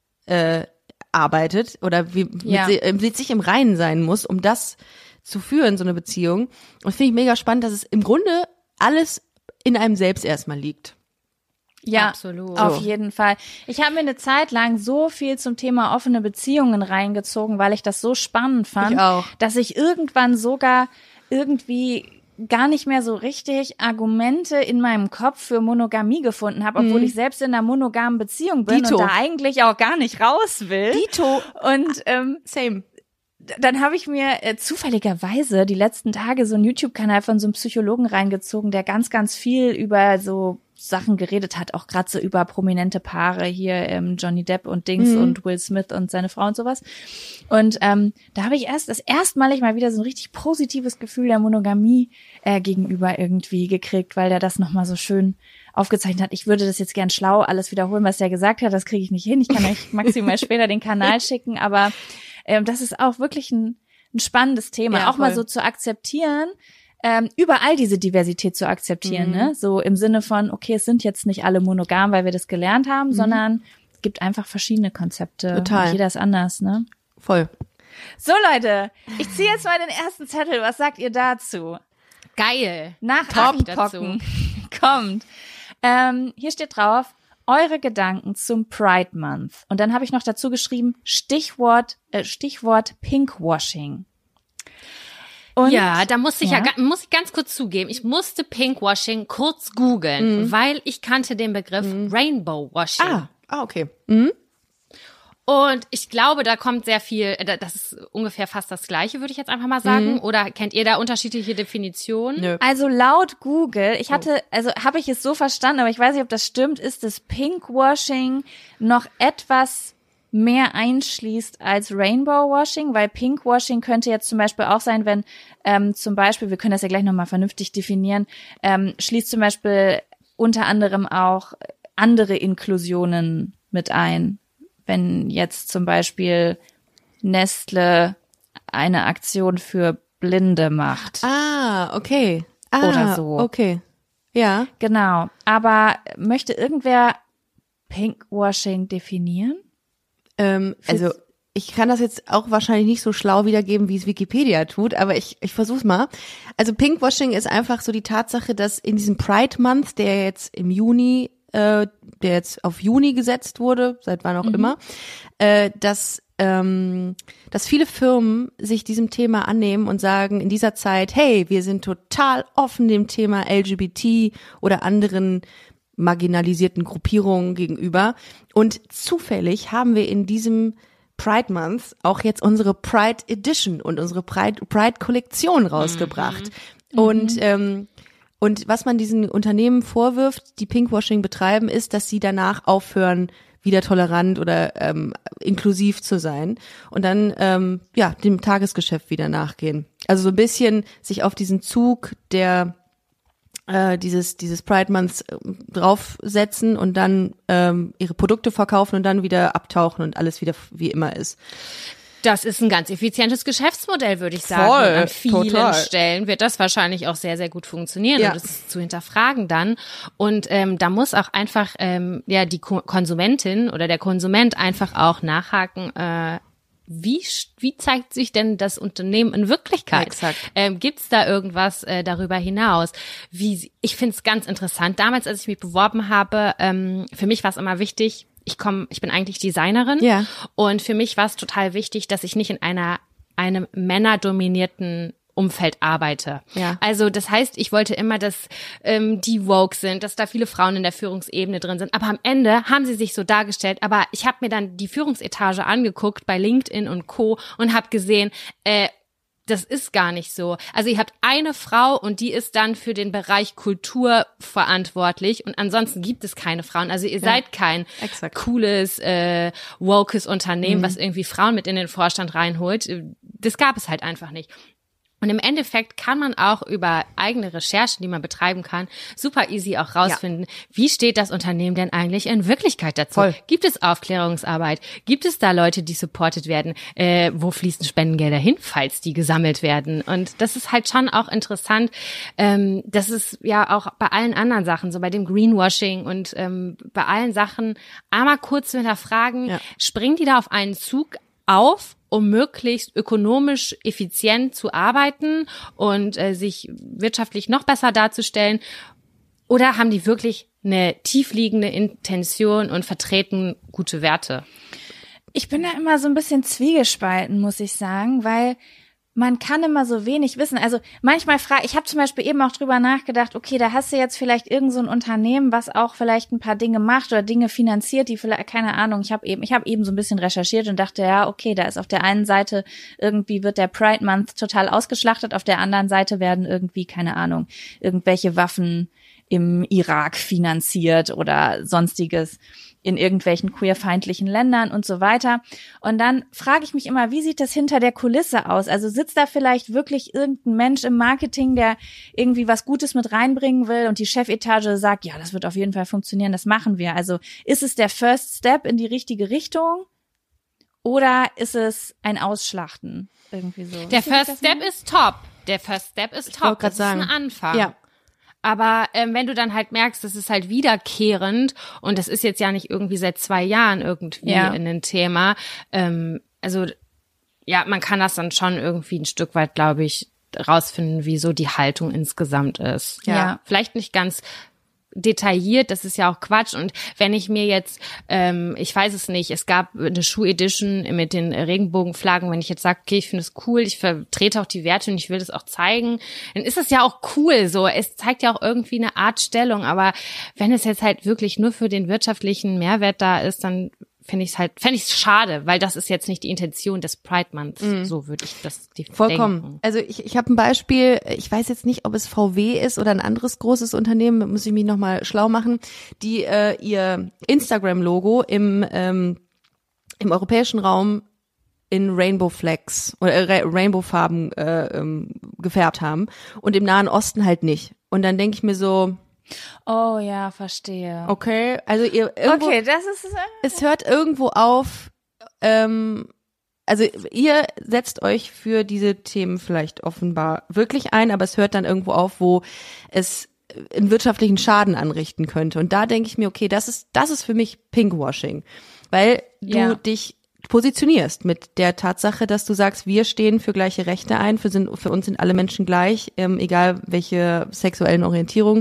arbeitet oder wie mit sich im Reinen sein muss, um das zu führen, so eine Beziehung. Und finde ich mega spannend, dass es im Grunde alles in einem selbst erstmal liegt. Ja, absolut. Auf jeden Fall. Ich habe mir eine Zeit lang so viel zum Thema offene Beziehungen reingezogen, weil ich das so spannend fand, Ich auch. dass ich irgendwann sogar irgendwie gar nicht mehr so richtig Argumente in meinem Kopf für Monogamie gefunden habe, obwohl ich selbst in einer monogamen Beziehung bin Dito. und da eigentlich auch gar nicht raus will. Dito. Und Same. dann habe ich mir zufälligerweise die letzten Tage so einen YouTube-Kanal von so einem Psychologen reingezogen, der ganz, ganz viel über so Sachen geredet hat, auch gerade so über prominente Paare hier, Johnny Depp und Dings und Will Smith und seine Frau und sowas. Und da habe ich erstmalig mal wieder so ein richtig positives Gefühl der Monogamie gegenüber irgendwie gekriegt, weil der das nochmal so schön aufgezeichnet hat. Ich würde das jetzt gern schlau alles wiederholen, was der gesagt hat, das kriege ich nicht hin. Ich kann euch maximal später den Kanal schicken, aber das ist auch wirklich ein spannendes Thema, Ja, auch mal voll. so zu akzeptieren, überall diese Diversität zu akzeptieren, ne? So im Sinne von, okay, es sind jetzt nicht alle monogam, weil wir das gelernt haben, sondern es gibt einfach verschiedene Konzepte. Total. Und jeder ist anders, ne? Voll. So, Leute, ich ziehe jetzt mal den ersten Zettel. Was sagt ihr dazu? Geil. Nach Top Pocken kommt. Hier steht drauf, eure Gedanken zum Pride Month. Und dann habe ich noch dazu geschrieben, Stichwort Pinkwashing. Und, Ja, da muss ich muss ich ganz kurz zugeben, ich musste Pinkwashing kurz googeln, weil ich kannte den Begriff Rainbowwashing. Okay. Und ich glaube, da kommt sehr viel, das ist ungefähr fast das Gleiche, würde ich jetzt einfach mal sagen. Oder kennt ihr da unterschiedliche Definitionen? Nö. Also laut Google, habe ich es so verstanden, aber ich weiß nicht, ob das stimmt, ist das Pinkwashing noch etwas mehr einschließt als Rainbowwashing, weil Pinkwashing könnte jetzt zum Beispiel auch sein, wenn zum Beispiel, wir können das ja gleich nochmal vernünftig definieren, schließt zum Beispiel unter anderem auch andere Inklusionen mit ein. Wenn jetzt zum Beispiel Nestle eine Aktion für Blinde macht. Okay. Oder so. Okay. Ja. Genau. Aber möchte irgendwer Pinkwashing definieren? Also ich kann das jetzt auch wahrscheinlich nicht so schlau wiedergeben, wie es Wikipedia tut, aber ich versuch's mal. Also Pinkwashing ist einfach so die Tatsache, dass in diesem Pride Month, der jetzt im Juni, der jetzt auf Juni gesetzt wurde, seit wann auch immer, dass viele Firmen sich diesem Thema annehmen und sagen in dieser Zeit, hey, wir sind total offen dem Thema LGBT oder anderen marginalisierten Gruppierungen gegenüber. Und zufällig haben wir in diesem Pride Month auch jetzt unsere Pride Edition und unsere Pride Kollektion rausgebracht. Und was man diesen Unternehmen vorwirft, die Pinkwashing betreiben, ist, dass sie danach aufhören, wieder tolerant oder inklusiv zu sein und dann dem Tagesgeschäft wieder nachgehen. Also so ein bisschen sich auf diesen Zug der dieses Pride Month draufsetzen und dann ihre Produkte verkaufen und dann wieder abtauchen und alles wieder wie immer ist. Das ist ein ganz effizientes Geschäftsmodell, würde ich sagen. Voll, und an vielen total. Stellen wird das wahrscheinlich auch sehr, sehr gut funktionieren. Ja. Und das ist zu hinterfragen dann. Und da muss auch einfach die Konsumentin oder der Konsument einfach auch nachhaken, wie zeigt sich denn das Unternehmen in Wirklichkeit? Exakt. Gibt's da irgendwas darüber hinaus? Ich finde es ganz interessant. Damals, als ich mich beworben habe, für mich war es immer wichtig, ich bin eigentlich Designerin. Ja. Und für mich war es total wichtig, dass ich nicht in einem männerdominierten Umfeld arbeite. Ja. Also das heißt, ich wollte immer, dass die woke sind, dass da viele Frauen in der Führungsebene drin sind. Aber am Ende haben sie sich so dargestellt. Aber ich habe mir dann die Führungsetage angeguckt bei LinkedIn und Co. und habe gesehen, das ist gar nicht so. Also ihr habt eine Frau und die ist dann für den Bereich Kultur verantwortlich und ansonsten gibt es keine Frauen. Also ihr seid kein cooles, wokes Unternehmen, was irgendwie Frauen mit in den Vorstand reinholt. Das gab es halt einfach nicht. Und im Endeffekt kann man auch über eigene Recherchen, die man betreiben kann, super easy auch rausfinden, wie steht das Unternehmen denn eigentlich in Wirklichkeit dazu? Voll. Gibt es Aufklärungsarbeit? Gibt es da Leute, die supported werden? Wo fließen Spendengelder hin, falls die gesammelt werden? Und das ist halt schon auch interessant. Das ist ja auch bei allen anderen Sachen, so bei dem Greenwashing und bei allen Sachen einmal kurz hinterfragen, springen die da auf einen Zug auf, um möglichst ökonomisch effizient zu arbeiten und sich wirtschaftlich noch besser darzustellen? Oder haben die wirklich eine tiefliegende Intention und vertreten gute Werte? Ich bin da immer so ein bisschen zwiegespalten, muss ich sagen, weil man kann immer so wenig wissen. Also manchmal ich habe zum Beispiel eben auch drüber nachgedacht, okay, da hast du jetzt vielleicht irgend so ein Unternehmen, was auch vielleicht ein paar Dinge macht oder Dinge finanziert, die vielleicht, keine Ahnung, ich habe eben so ein bisschen recherchiert und dachte, ja, okay, da ist auf der einen Seite irgendwie wird der Pride Month total ausgeschlachtet, auf der anderen Seite werden irgendwie, keine Ahnung, irgendwelche Waffen im Irak finanziert oder sonstiges in irgendwelchen queerfeindlichen Ländern und so weiter. Und dann frage ich mich immer, wie sieht das hinter der Kulisse aus? Also sitzt da vielleicht wirklich irgendein Mensch im Marketing, der irgendwie was Gutes mit reinbringen will und die Chefetage sagt, ja, das wird auf jeden Fall funktionieren, das machen wir. Also ist es der First Step in die richtige Richtung oder ist es ein Ausschlachten? Irgendwie so. Der First Step ist top. Ich wollte gerade sagen. Das ist ein Anfang. Ja. Aber wenn du dann halt merkst, das ist halt wiederkehrend und das ist jetzt ja nicht irgendwie seit 2 Jahren irgendwie in ein Thema, also ja, man kann das dann schon irgendwie ein Stück weit, glaube ich, rausfinden, wie so die Haltung insgesamt ist. Ja. Vielleicht nicht ganz detailliert, das ist ja auch Quatsch. Und wenn ich mir jetzt, ich weiß es nicht, es gab eine Schuh-Edition mit den Regenbogenflaggen, wenn ich jetzt sage, okay, ich finde es cool, ich vertrete auch die Werte und ich will das auch zeigen, dann ist es ja auch cool so. Es zeigt ja auch irgendwie eine Art Stellung, aber wenn es jetzt halt wirklich nur für den wirtschaftlichen Mehrwert da ist, dann fände ich es schade, weil das ist jetzt nicht die Intention des Pride Months. So würde ich das Vollkommen. denken. Also ich habe ein Beispiel, ich weiß jetzt nicht, ob es VW ist oder ein anderes großes Unternehmen, muss ich mich nochmal schlau machen, die ihr Instagram-Logo im europäischen Raum in Rainbow Flags oder Rainbow-Farben gefärbt haben und im Nahen Osten halt nicht. Und dann denke ich mir so, Oh ja, verstehe. okay, also ihr irgendwo, Okay, das ist es hört irgendwo auf, also ihr setzt euch für diese Themen vielleicht offenbar wirklich ein, aber es hört dann irgendwo auf, wo es einen wirtschaftlichen Schaden anrichten könnte. Und da denke ich mir, okay, das ist für mich Pinkwashing, weil du dich positionierst mit der Tatsache, dass du sagst, wir stehen für gleiche Rechte ein, für uns sind alle Menschen gleich, egal welche sexuellen Orientierung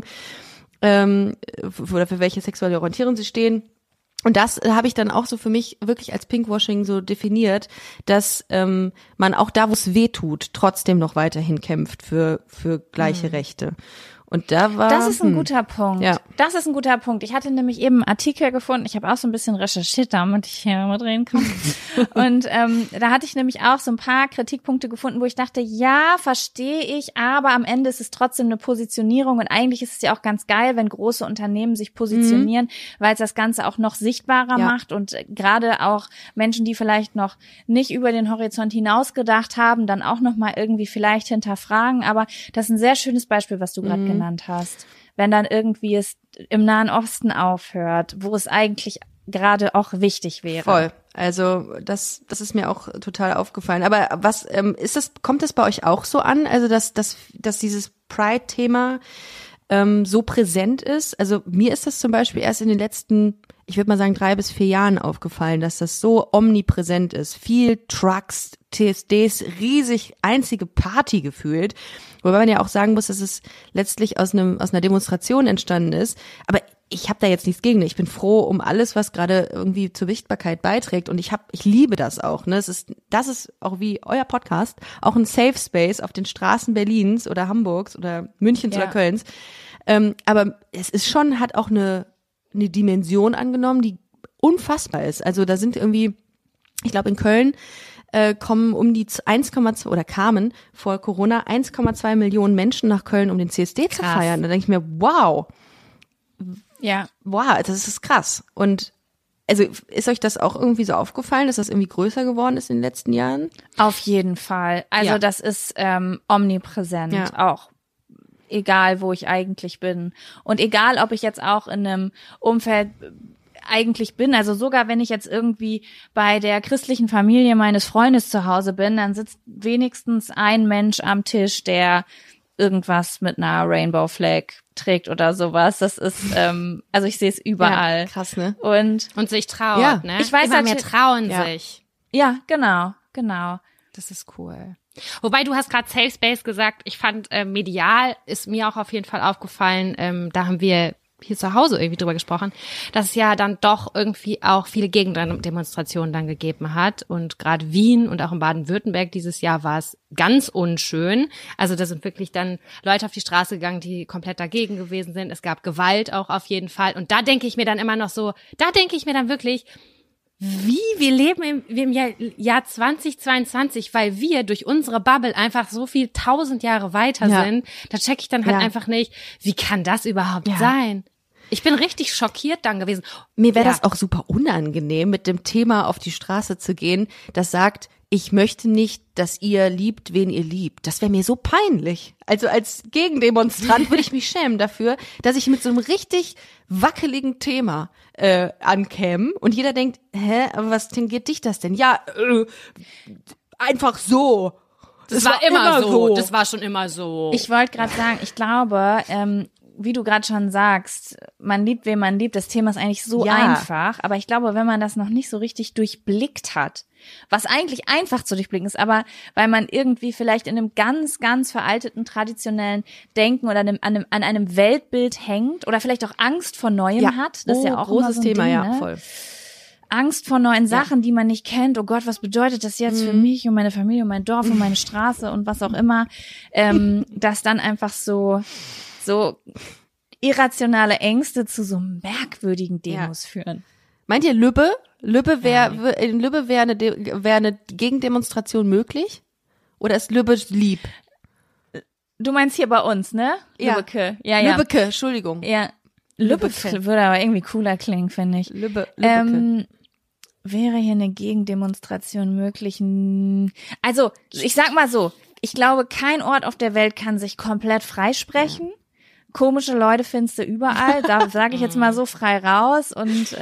oder für welche sexuelle Orientierung sie stehen. Und das habe ich dann auch so für mich wirklich als Pinkwashing so definiert, dass man auch da, wo es weh tut, trotzdem noch weiterhin kämpft für gleiche Rechte. Und da war Das ist ein guter Punkt. Ja. Das ist ein guter Punkt. Ich hatte nämlich eben einen Artikel gefunden. Ich habe auch so ein bisschen recherchiert, damit ich hier mal drehen kann. Und da hatte ich nämlich auch so ein paar Kritikpunkte gefunden, wo ich dachte, ja, verstehe ich, aber am Ende ist es trotzdem eine Positionierung. Und eigentlich ist es ja auch ganz geil, wenn große Unternehmen sich positionieren, weil es das Ganze auch noch sichtbarer macht. Und gerade auch Menschen, die vielleicht noch nicht über den Horizont hinaus gedacht haben, dann auch noch mal irgendwie vielleicht hinterfragen. Aber das ist ein sehr schönes Beispiel, was du gerade genannt hast. Wenn dann irgendwie es im Nahen Osten aufhört, wo es eigentlich gerade auch wichtig wäre. Voll. Also das ist mir auch total aufgefallen. Aber was kommt das bei euch auch so an? Also dass dieses Pride-Thema so präsent ist? Also mir ist das zum Beispiel erst in den letzten, ich würde mal sagen 3 bis 4 Jahren aufgefallen, dass das so omnipräsent ist. Viel Trucks, TSDs, riesig einzige Party gefühlt. Wobei man ja auch sagen muss, dass es letztlich aus einer Demonstration entstanden ist. Aber ich habe da jetzt nichts gegen. Ich bin froh um alles, was gerade irgendwie zur Sichtbarkeit beiträgt. Und ich liebe das auch. Ne? Das ist auch wie euer Podcast, auch ein Safe Space auf den Straßen Berlins oder Hamburgs oder Münchens oder Kölns. Aber es ist schon, hat auch eine Dimension angenommen, die unfassbar ist. Also da sind irgendwie, ich glaube in Köln kommen um die 1,2 oder kamen vor Corona 1,2 Millionen Menschen nach Köln, um den CSD zu feiern. Da denke ich mir, wow. Ja. Wow, das ist krass. Und also ist euch das auch irgendwie so aufgefallen, dass das irgendwie größer geworden ist in den letzten Jahren? Auf jeden Fall. Also das ist omnipräsent, auch egal, wo ich eigentlich bin. Und egal, ob ich jetzt auch in einem Umfeld eigentlich bin, also sogar wenn ich jetzt irgendwie bei der christlichen Familie meines Freundes zu Hause bin, dann sitzt wenigstens ein Mensch am Tisch, der irgendwas mit einer Rainbow Flag trägt oder sowas. Das ist, also ich sehe es überall. Ja, krass, ne? Und sich traut, ne? Ich weiß immer mehr natürlich, trauen sich. Ja, genau. Das ist cool. Wobei, du hast gerade Safe Space gesagt. Ich fand, medial ist mir auch auf jeden Fall aufgefallen, da haben wir hier zu Hause irgendwie drüber gesprochen, dass es ja dann doch irgendwie auch viele Gegendemonstrationen dann gegeben hat. Und gerade Wien und auch in Baden-Württemberg dieses Jahr war es ganz unschön. Also da sind wirklich dann Leute auf die Straße gegangen, die komplett dagegen gewesen sind. Es gab Gewalt auch auf jeden Fall. Und da denke ich mir dann immer noch so, wirklich, wir leben im Jahr 2022, weil wir durch unsere Bubble einfach so viel 1000 Jahre weiter sind. Da check ich dann halt einfach nicht, wie kann das überhaupt sein? Ich bin richtig schockiert dann gewesen. Mir wäre das auch super unangenehm, mit dem Thema auf die Straße zu gehen, das sagt, ich möchte nicht, dass ihr liebt, wen ihr liebt. Das wäre mir so peinlich. Also als Gegendemonstrant würde ich mich schämen dafür, dass ich mit so einem richtig wackeligen Thema ankäme und jeder denkt, aber was tangiert dich das denn? Ja, einfach so. Das war immer so. Das war schon immer so. Ich wollte gerade sagen, ich glaube, wie du gerade schon sagst, man liebt, wen man liebt. Das Thema ist eigentlich so einfach. Aber ich glaube, wenn man das noch nicht so richtig durchblickt hat, was eigentlich einfach zu durchblicken ist, aber weil man irgendwie vielleicht in einem ganz, ganz veralteten, traditionellen Denken oder an einem Weltbild hängt oder vielleicht auch Angst vor Neuem hat. Das ist ja auch großes immer so ein Thema, Ding, ja, ne? voll. Angst vor neuen Sachen, die man nicht kennt. Oh Gott, was bedeutet das jetzt für mich und meine Familie und mein Dorf und meine Straße und was auch immer, dass dann einfach so irrationale Ängste zu so merkwürdigen Demos führen. Meint ihr in Lübbe wäre eine Gegendemonstration möglich? Oder ist Lübbe lieb? Du meinst hier bei uns, ne? Ja. Lübbecke. Ja. Lübbecke, Entschuldigung. Ja. Lübbecke würde aber irgendwie cooler klingen, finde ich. Lübbecke. Wäre hier eine Gegendemonstration möglich? Also, ich sag mal so, ich glaube, kein Ort auf der Welt kann sich komplett freisprechen. Komische Leute findest du überall, da sage ich jetzt mal so frei raus. Und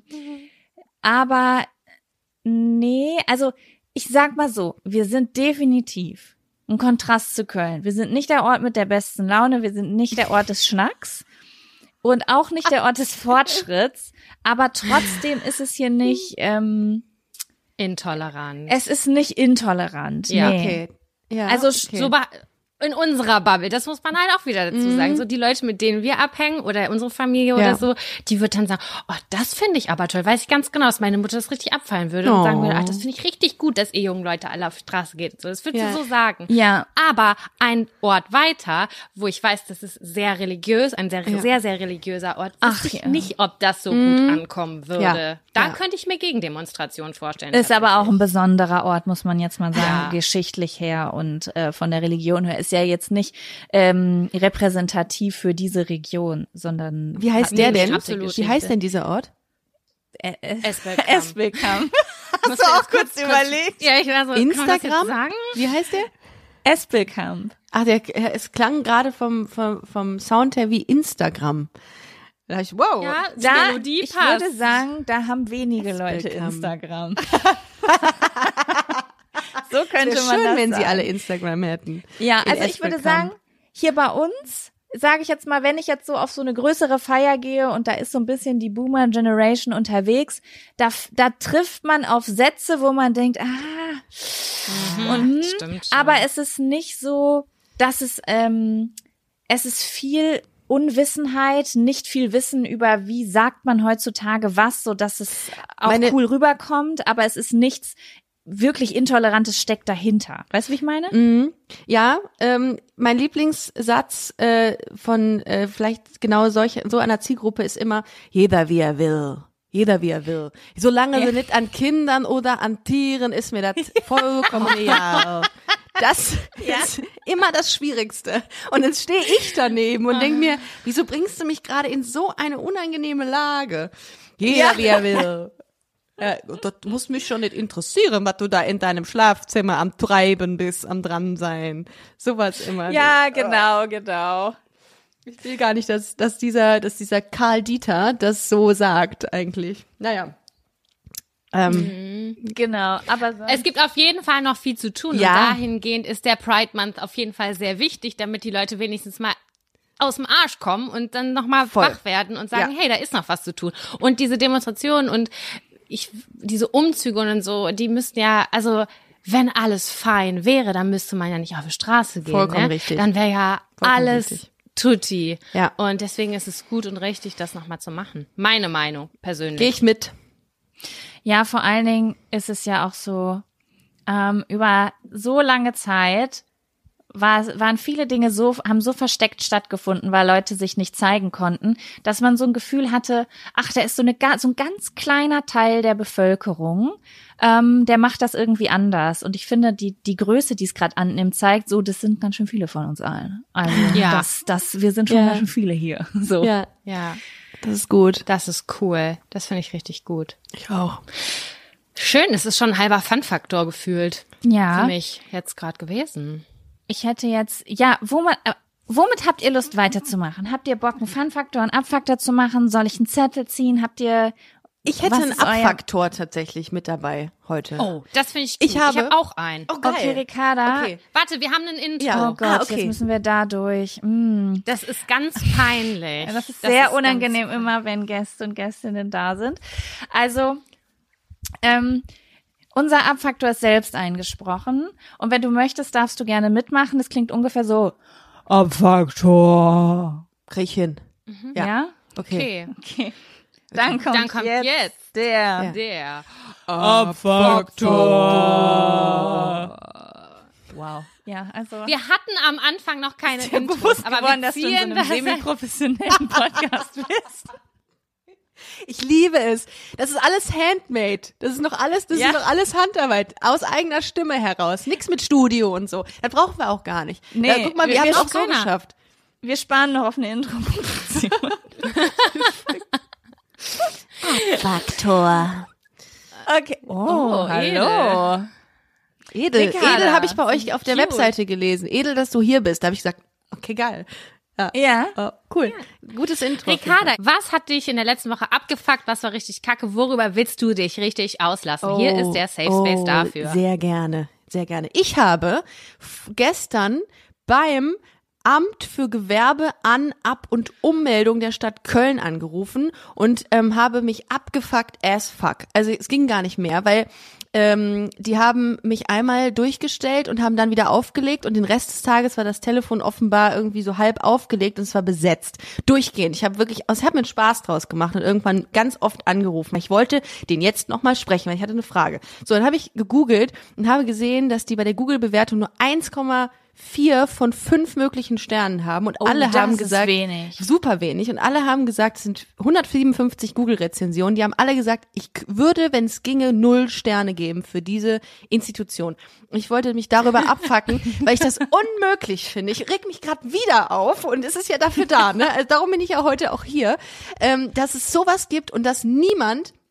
aber nee, also ich sag mal so, wir sind definitiv ein Kontrast zu Köln. Wir sind nicht der Ort mit der besten Laune, wir sind nicht der Ort des Schnacks und auch nicht der Ort des Fortschritts, aber trotzdem ist es hier nicht intolerant. Es ist nicht intolerant. Ja, nee. Okay. Ja, Also okay. So in unserer Bubble, das muss man halt auch wieder dazu sagen. So die Leute, mit denen wir abhängen oder unsere Familie oder so, die wird dann sagen, oh, das finde ich aber toll. Weiß ich ganz genau, dass meine Mutter das richtig abfallen würde und sagen würde, ach, das finde ich richtig gut, dass ihr jungen Leute alle auf die Straße geht. So, das würde sie so sagen. Ja. Aber ein Ort weiter, wo ich weiß, das ist sehr religiös, ein sehr, sehr religiöser Ort, wüsste ich nicht, ob das so gut ankommen würde. Ja. Da könnte ich mir Gegendemonstrationen vorstellen. Ist aber auch ein besonderer Ort, muss man jetzt mal sagen, Ja. geschichtlich her und von der Religion her. Ist ja jetzt nicht repräsentativ für diese Region, sondern Wie heißt der denn? absolut. Wie heißt denn dieser Ort? Espelkamp. Espelkamp. Hast du auch kurz überlegt? Ja, ich war so, kann man das jetzt Instagram? sagen? Wie heißt der? Espelkamp. Ach, es klang gerade vom Sound her wie Instagram. Da dachte ich, wow. Ja, die Da, Melodie ich passt. würde sagen, da haben wenige Leute Beckham. Instagram. So könnte Wäre man schön, das wenn sie sagen. alle Instagram hätten. Ja, In also ich würde Esbeckham. sagen, hier bei uns, sage ich jetzt mal, wenn ich jetzt so auf so eine größere Feier gehe und da ist so ein bisschen die Boomer-Generation unterwegs, da trifft man auf Sätze, wo man denkt, und Stimmt schon. aber es ist nicht so, dass es ist viel Unwissenheit, nicht viel Wissen über, wie sagt man heutzutage was, so dass es auch cool rüberkommt, aber es ist nichts wirklich Intolerantes steckt dahinter. Weißt du, wie ich meine? Ja, mein Lieblingssatz von vielleicht genau so einer Zielgruppe ist immer, jeder wie er will. Jeder wie er will. Solange sie nicht an Kindern oder an Tieren, ist mir das vollkommen egal. Das ist immer das Schwierigste. Und dann stehe ich daneben und denke mir, wieso bringst du mich gerade in so eine unangenehme Lage? Jeder wie er will. Das muss mich schon nicht interessieren, was du da in deinem Schlafzimmer am Treiben bist, am dran sein. Sowas immer. Ja, genau. Ich will gar nicht, dass dieser Karl Dieter das so sagt eigentlich. Naja. Genau, aber so. Es gibt auf jeden Fall noch viel zu tun. Ja. Und dahingehend ist der Pride Month auf jeden Fall sehr wichtig, damit die Leute wenigstens mal aus dem Arsch kommen und dann nochmal wach werden und sagen, hey, da ist noch was zu tun. Und diese Demonstrationen und diese Umzüge und so, die müssten ja, also wenn alles fein wäre, dann müsste man ja nicht auf die Straße gehen. Vollkommen ne? richtig. Dann wäre ja Vollkommen alles richtig. tutti. Ja. Und deswegen ist es gut und richtig, das nochmal zu machen. Meine Meinung persönlich. Gehe ich mit. Ja, vor allen Dingen ist es ja auch so, über so lange Zeit waren viele Dinge haben so versteckt stattgefunden, weil Leute sich nicht zeigen konnten, dass man so ein Gefühl hatte, da ist so ein ganz kleiner Teil der Bevölkerung, der macht das irgendwie anders. Und ich finde, die Größe, die es gerade annimmt, zeigt so, das sind ganz schön viele von uns allen. Also Ja. wir sind schon ganz schön viele hier. So. Ja, Ja, das ist gut. das ist cool. Das finde ich richtig gut. Ich auch. Schön, es ist schon ein halber Fun-Faktor gefühlt Ja. für mich jetzt gerade gewesen. Ich hätte jetzt, womit habt ihr Lust weiterzumachen? Habt ihr Bock, einen Fun-Faktor, einen Ab-Faktor zu machen? Soll ich einen Zettel ziehen? Ich hätte Was einen ist euer- Abfaktor tatsächlich mit dabei heute. Oh, das finde ich gut. Ich habe- auch einen. Oh, geil. Okay, Ricarda. Okay. Warte, wir haben ein Intro. Ja. Oh Gott, okay. jetzt müssen wir da durch. Das ist ganz peinlich. Das ist sehr ganz- unangenehm immer, wenn Gäste und Gästinnen da sind. Also, unser Abfaktor ist selbst eingesprochen. Und wenn du möchtest, darfst du gerne mitmachen. Das klingt ungefähr so. Abfaktor. Krieg ich hin. Ja? Okay. Okay. Dann kommt jetzt der Der. Abfaktor. Wow. Ja, also. Wir hatten am Anfang noch keine Ist dir Intros, bewusst aber geworden, wir dass du in so ziehen einem das. semi-professionellen Podcast bist. Ich liebe es. Das ist alles handmade. Das ist noch alles Handarbeit. Aus eigener Stimme heraus. Nix mit Studio und so. Das brauchen wir auch gar nicht. Nee, Ja, guck mal, wir haben es auch so keiner. geschafft. Wir sparen noch auf eine Intro-Produktion. Faktor. Okay. Oh, hallo. Edel. Ricarda. Edel habe ich bei euch auf der Cute. Webseite gelesen. Edel, dass du hier bist. Da habe ich gesagt, okay, geil. Ja. Oh, cool. Gutes Intro. Ricarda, was hat dich in der letzten Woche abgefuckt? Was war richtig kacke? Worüber willst du dich richtig auslassen? Hier ist der Safe Space dafür. Sehr gerne, sehr gerne. Ich habe gestern beim Amt für Gewerbe an, Ab- und Ummeldung der Stadt Köln angerufen und habe mich abgefuckt as fuck. Also es ging gar nicht mehr, weil die haben mich einmal durchgestellt und haben dann wieder aufgelegt und den Rest des Tages war das Telefon offenbar irgendwie so halb aufgelegt und es war besetzt. Durchgehend. Ich habe mir einen Spaß draus gemacht und irgendwann ganz oft angerufen. Ich wollte den jetzt nochmal sprechen, weil ich hatte eine Frage. So, dann habe ich gegoogelt und habe gesehen, dass die bei der Google-Bewertung nur 1,4 von 5 möglichen Sternen haben und alle das haben ist gesagt, wenig. super wenig und alle haben gesagt, es sind 157 Google-Rezensionen, die haben alle gesagt, ich würde, wenn es ginge, 0 Sterne geben für diese Institution. Und ich wollte mich darüber abfacken, weil ich das unmöglich finde. Ich reg mich gerade wieder auf und es ist ja dafür da, ne? Also darum bin ich ja heute auch hier, dass es sowas gibt und dass niemand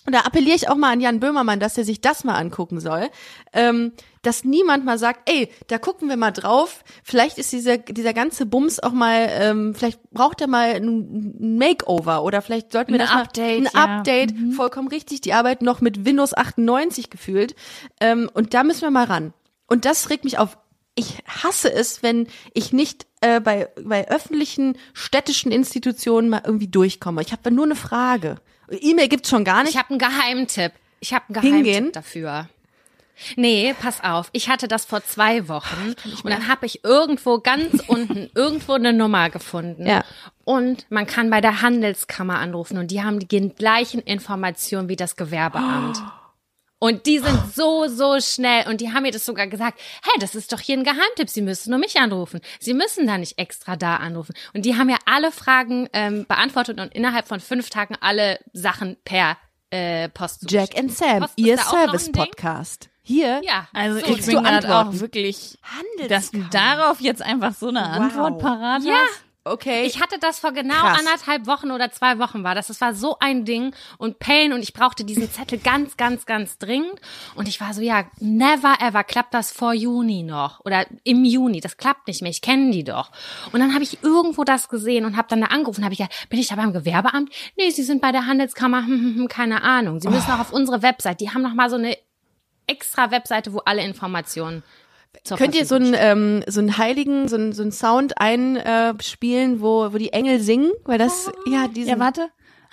und da appelliere ich auch mal an Jan Böhmermann, dass er sich das mal angucken soll, dass niemand mal sagt, ey, da gucken wir mal drauf, vielleicht ist dieser ganze Bums auch mal, vielleicht braucht er mal ein Makeover oder vielleicht sollten wir ein Update, vollkommen richtig, die arbeiten noch mit Windows 98 gefühlt, und da müssen wir mal ran. Und das regt mich auf. Ich hasse es, wenn ich nicht bei öffentlichen, städtischen Institutionen mal irgendwie durchkomme. Ich habe nur eine Frage. E-Mail gibt's schon gar nicht. Ich habe einen Geheimtipp. Hingehen? Dafür. Nee, pass auf. Ich hatte das vor 2 Wochen und dann habe ich irgendwo ganz unten eine Nummer gefunden. Ja. Und man kann bei der Handelskammer anrufen und die haben die gleichen Informationen wie das Gewerbeamt. Und die sind so schnell und die haben mir das sogar gesagt, hey, das ist doch hier ein Geheimtipp, Sie müssen nur mich anrufen. Sie müssen da nicht extra da anrufen. Und die haben ja alle Fragen beantwortet und innerhalb von 5 Tagen alle Sachen per Post. Jack and Sam, Post Ihr ist da auch noch ein Service-Podcast. Hier Ja, Also so ich kriegst bin du gerade auch Antworten. wirklich, dass du Handelskammer. darauf jetzt einfach so eine Antwort parat Ja. hast. Okay. Ich hatte das vor genau Krass. 1,5 Wochen oder 2 Wochen war das. Das war so ein Ding und Pain und ich brauchte diesen Zettel ganz, ganz, ganz dringend. Und ich war so, ja, never ever klappt das vor Juni noch oder im Juni. Das klappt nicht mehr. Ich kenne die doch. Und dann habe ich irgendwo das gesehen und habe dann da angerufen. Habe ich gesagt, bin ich da beim Gewerbeamt? Nee, Sie sind bei der Handelskammer. Keine Ahnung. Sie müssen auch auf unsere Website. Die haben noch mal so eine extra Webseite, wo alle Informationen zur Könnt ihr so Verfügung einen heiligen, so einen Sound einspielen, wo die Engel singen? Weil das, ja, diesen. Ja, warte.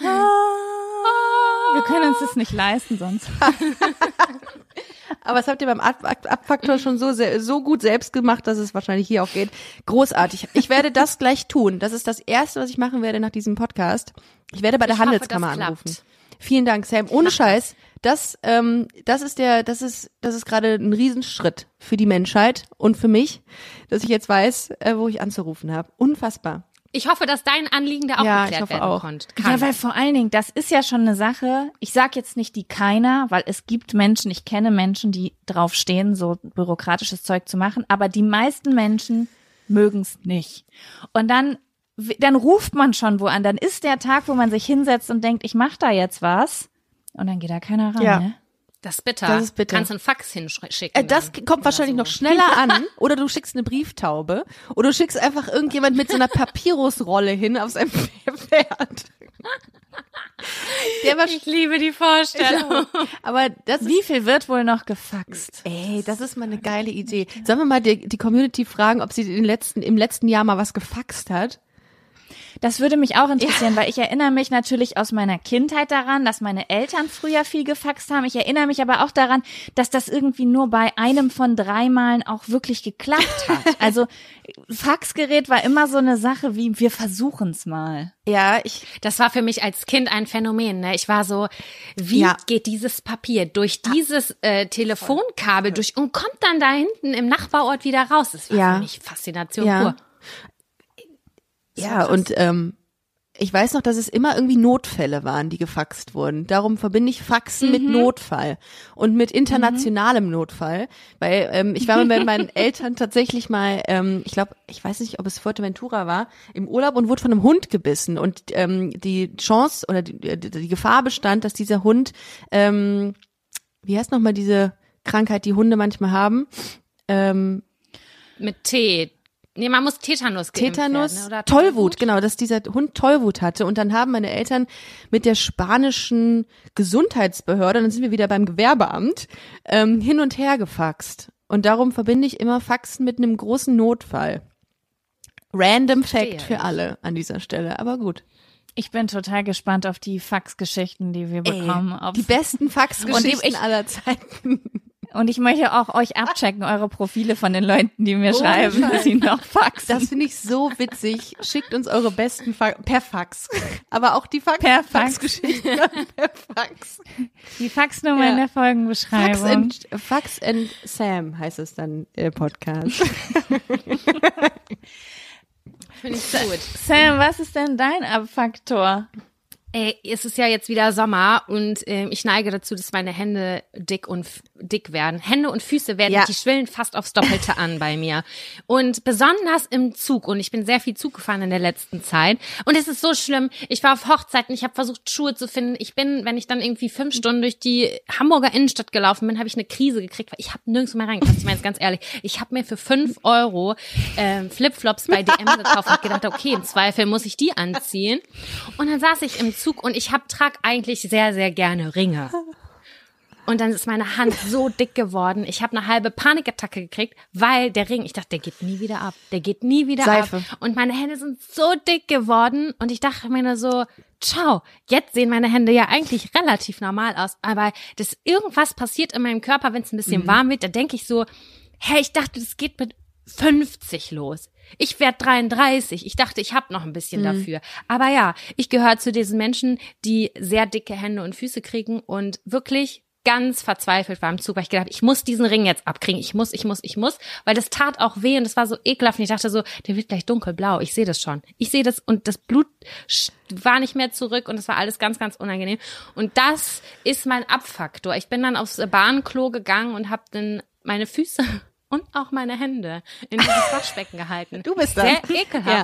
Wir können uns das nicht leisten sonst. Aber das habt ihr beim Abfaktor schon so gut selbst gemacht, dass es wahrscheinlich hier auch geht. Großartig. Ich werde das gleich tun. Das ist das Erste, was ich machen werde nach diesem Podcast. Ich werde bei der Ich hoffe, Handelskammer das klappt. anrufen. Vielen Dank, Sam. Ohne Scheiß. Das ist gerade ein Riesenschritt für die Menschheit und für mich, dass ich jetzt weiß, wo ich anzurufen habe. Unfassbar. Ich hoffe, dass dein Anliegen da auch Ja, ich geklärt hoffe werden auch. konnte. Ja, weil vor allen Dingen, das ist ja schon eine Sache, ich sag jetzt nicht die keiner, weil es gibt Menschen, ich kenne Menschen, die drauf stehen, so bürokratisches Zeug zu machen, aber die meisten Menschen mögen es nicht. Und dann ruft man schon wo an, dann ist der Tag, wo man sich hinsetzt und denkt, ich mach da jetzt was und dann geht da keiner ran, Ja. ne? Das ist bitter. Das ist bitter. Kannst du einen Fax hinschicken. Das dann. kommt wahrscheinlich Oder noch schneller an. Oder du schickst eine Brieftaube. Oder du schickst einfach irgendjemand mit so einer Papyrusrolle hin auf seinem Pferd. Ich liebe die Vorstellung. Aber das ist, Wie viel wird wohl noch gefaxt? ey, das ist mal eine geile Idee. Sollen wir mal die Community fragen, ob sie im letzten Jahr mal was gefaxt hat? Das würde mich auch interessieren, weil ich erinnere mich natürlich aus meiner Kindheit daran, dass meine Eltern früher viel gefaxt haben. Ich erinnere mich aber auch daran, dass das irgendwie nur bei einem von 3 Malen auch wirklich geklappt hat. Also Faxgerät war immer so eine Sache wie, wir versuchen's mal. Ja, Das war für mich als Kind ein Phänomen. Ne? Ich war so, wie Ja. geht dieses Papier durch dieses Telefonkabel durch und kommt dann da hinten im Nachbarort wieder raus? Das war Ja. für mich Faszination Ja. pur. Ja, und ich weiß noch, dass es immer irgendwie Notfälle waren, die gefaxt wurden. Darum verbinde ich Faxen mit Notfall und mit internationalem Notfall. Weil ich war mal bei meinen Eltern tatsächlich mal, ich weiß nicht, ob es Fuerteventura war, im Urlaub und wurde von einem Hund gebissen. Und die Chance oder die Gefahr bestand, dass dieser Hund, wie heißt nochmal diese Krankheit, die Hunde manchmal haben? Mit Tee. Nee, man muss Tetanus geimpft Tetanus, werden, ne? Oder Tollwut, genau, dass dieser Hund Tollwut hatte. Und dann haben meine Eltern mit der spanischen Gesundheitsbehörde, dann sind wir wieder beim Gewerbeamt, hin und her gefaxt. Und darum verbinde ich immer Faxen mit einem großen Notfall. Random Fact für alle an dieser Stelle, aber gut. Ich bin total gespannt auf die Faxgeschichten, die wir bekommen. Die besten Faxgeschichten Und aller Zeiten. Und ich möchte auch euch abchecken, eure Profile von den Leuten, die mir schreiben, dass sie noch faxen. Das finde ich so witzig. Schickt uns eure besten per Fax. Aber auch die Per Fax. Faxgeschichten per Fax. Die Faxnummer in der Folgenbeschreibung. Fax and Sam heißt es dann Podcast. Finde ich gut. Sam, was ist denn dein Abfaktor? Ey, es ist ja jetzt wieder Sommer und ich neige dazu, dass meine Hände dick und dick werden. Hände und Füße werden, Ja. die schwillen fast aufs Doppelte an bei mir. Und besonders im Zug, und ich bin sehr viel Zug gefahren in der letzten Zeit. Und es ist so schlimm. Ich war auf Hochzeiten, ich habe versucht, Schuhe zu finden. Wenn ich dann irgendwie 5 Stunden durch die Hamburger Innenstadt gelaufen bin, habe ich eine Krise gekriegt, weil ich habe nirgends mehr reingepasst. Ich meine jetzt ganz ehrlich, ich habe mir für 5 € Flipflops bei DM gekauft und gedacht, okay, im Zweifel muss ich die anziehen. Und dann saß ich im Zug und ich trag eigentlich sehr, sehr gerne Ringe. Und dann ist meine Hand so dick geworden. Ich habe eine halbe Panikattacke gekriegt, weil der Ring, ich dachte, der geht nie wieder ab. Der geht nie wieder Seife. ab. Und meine Hände sind so dick geworden. Und ich dachte mir nur so, ciao, jetzt sehen meine Hände ja eigentlich relativ normal aus. Aber irgendwas passiert in meinem Körper, wenn es ein bisschen warm wird. Da denke ich so, ich dachte, das geht mit 50 los. Ich werde 33. Ich dachte, ich habe noch ein bisschen dafür. Aber ja, ich gehöre zu diesen Menschen, die sehr dicke Hände und Füße kriegen und wirklich ganz verzweifelt war im Zug, weil ich gedacht, ich muss diesen Ring jetzt abkriegen. Ich muss, weil das tat auch weh und das war so ekelhaft. Und ich dachte so, der wird gleich dunkelblau. Ich sehe das schon. Ich sehe das und das Blut war nicht mehr zurück und es war alles ganz, ganz unangenehm. Und das ist mein Abfaktor. Ich bin dann aufs Bahnklo gegangen und habe dann meine Füße und auch meine Hände in dieses Waschbecken gehalten. Du bist das. Sehr ekelhaft.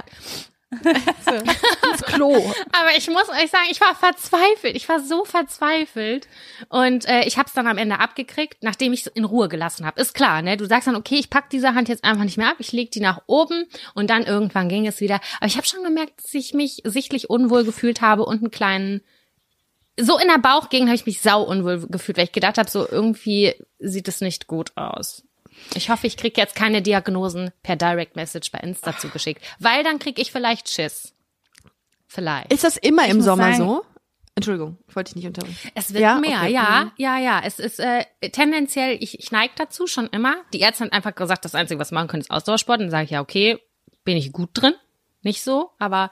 Ins Klo. Aber ich muss euch sagen, ich war verzweifelt. Ich war so verzweifelt. Und ich habe es dann am Ende abgekriegt, nachdem ich es in Ruhe gelassen habe. Ist klar, ne? Du sagst dann, okay, ich pack diese Hand jetzt einfach nicht mehr ab. Ich leg die nach oben und dann irgendwann ging es wieder. Aber ich habe schon gemerkt, dass ich mich sichtlich unwohl gefühlt habe und einen kleinen... So in der Bauchgegend habe ich mich sau unwohl gefühlt, weil ich gedacht habe, so irgendwie sieht es nicht gut aus. Ich hoffe, ich kriege jetzt keine Diagnosen per Direct Message bei Insta zugeschickt, weil dann kriege ich vielleicht Schiss. Vielleicht. Ist das immer im muss Sommer sagen- so? Entschuldigung, ich wollte dich nicht unterbrechen. Es wird Ja, mehr, okay. ja. Es ist tendenziell, ich neige dazu schon immer. Die Ärzte haben einfach gesagt, das Einzige, was machen können, ist Ausdauersport. Dann sage ich, ja, okay, bin ich gut drin. Nicht so, aber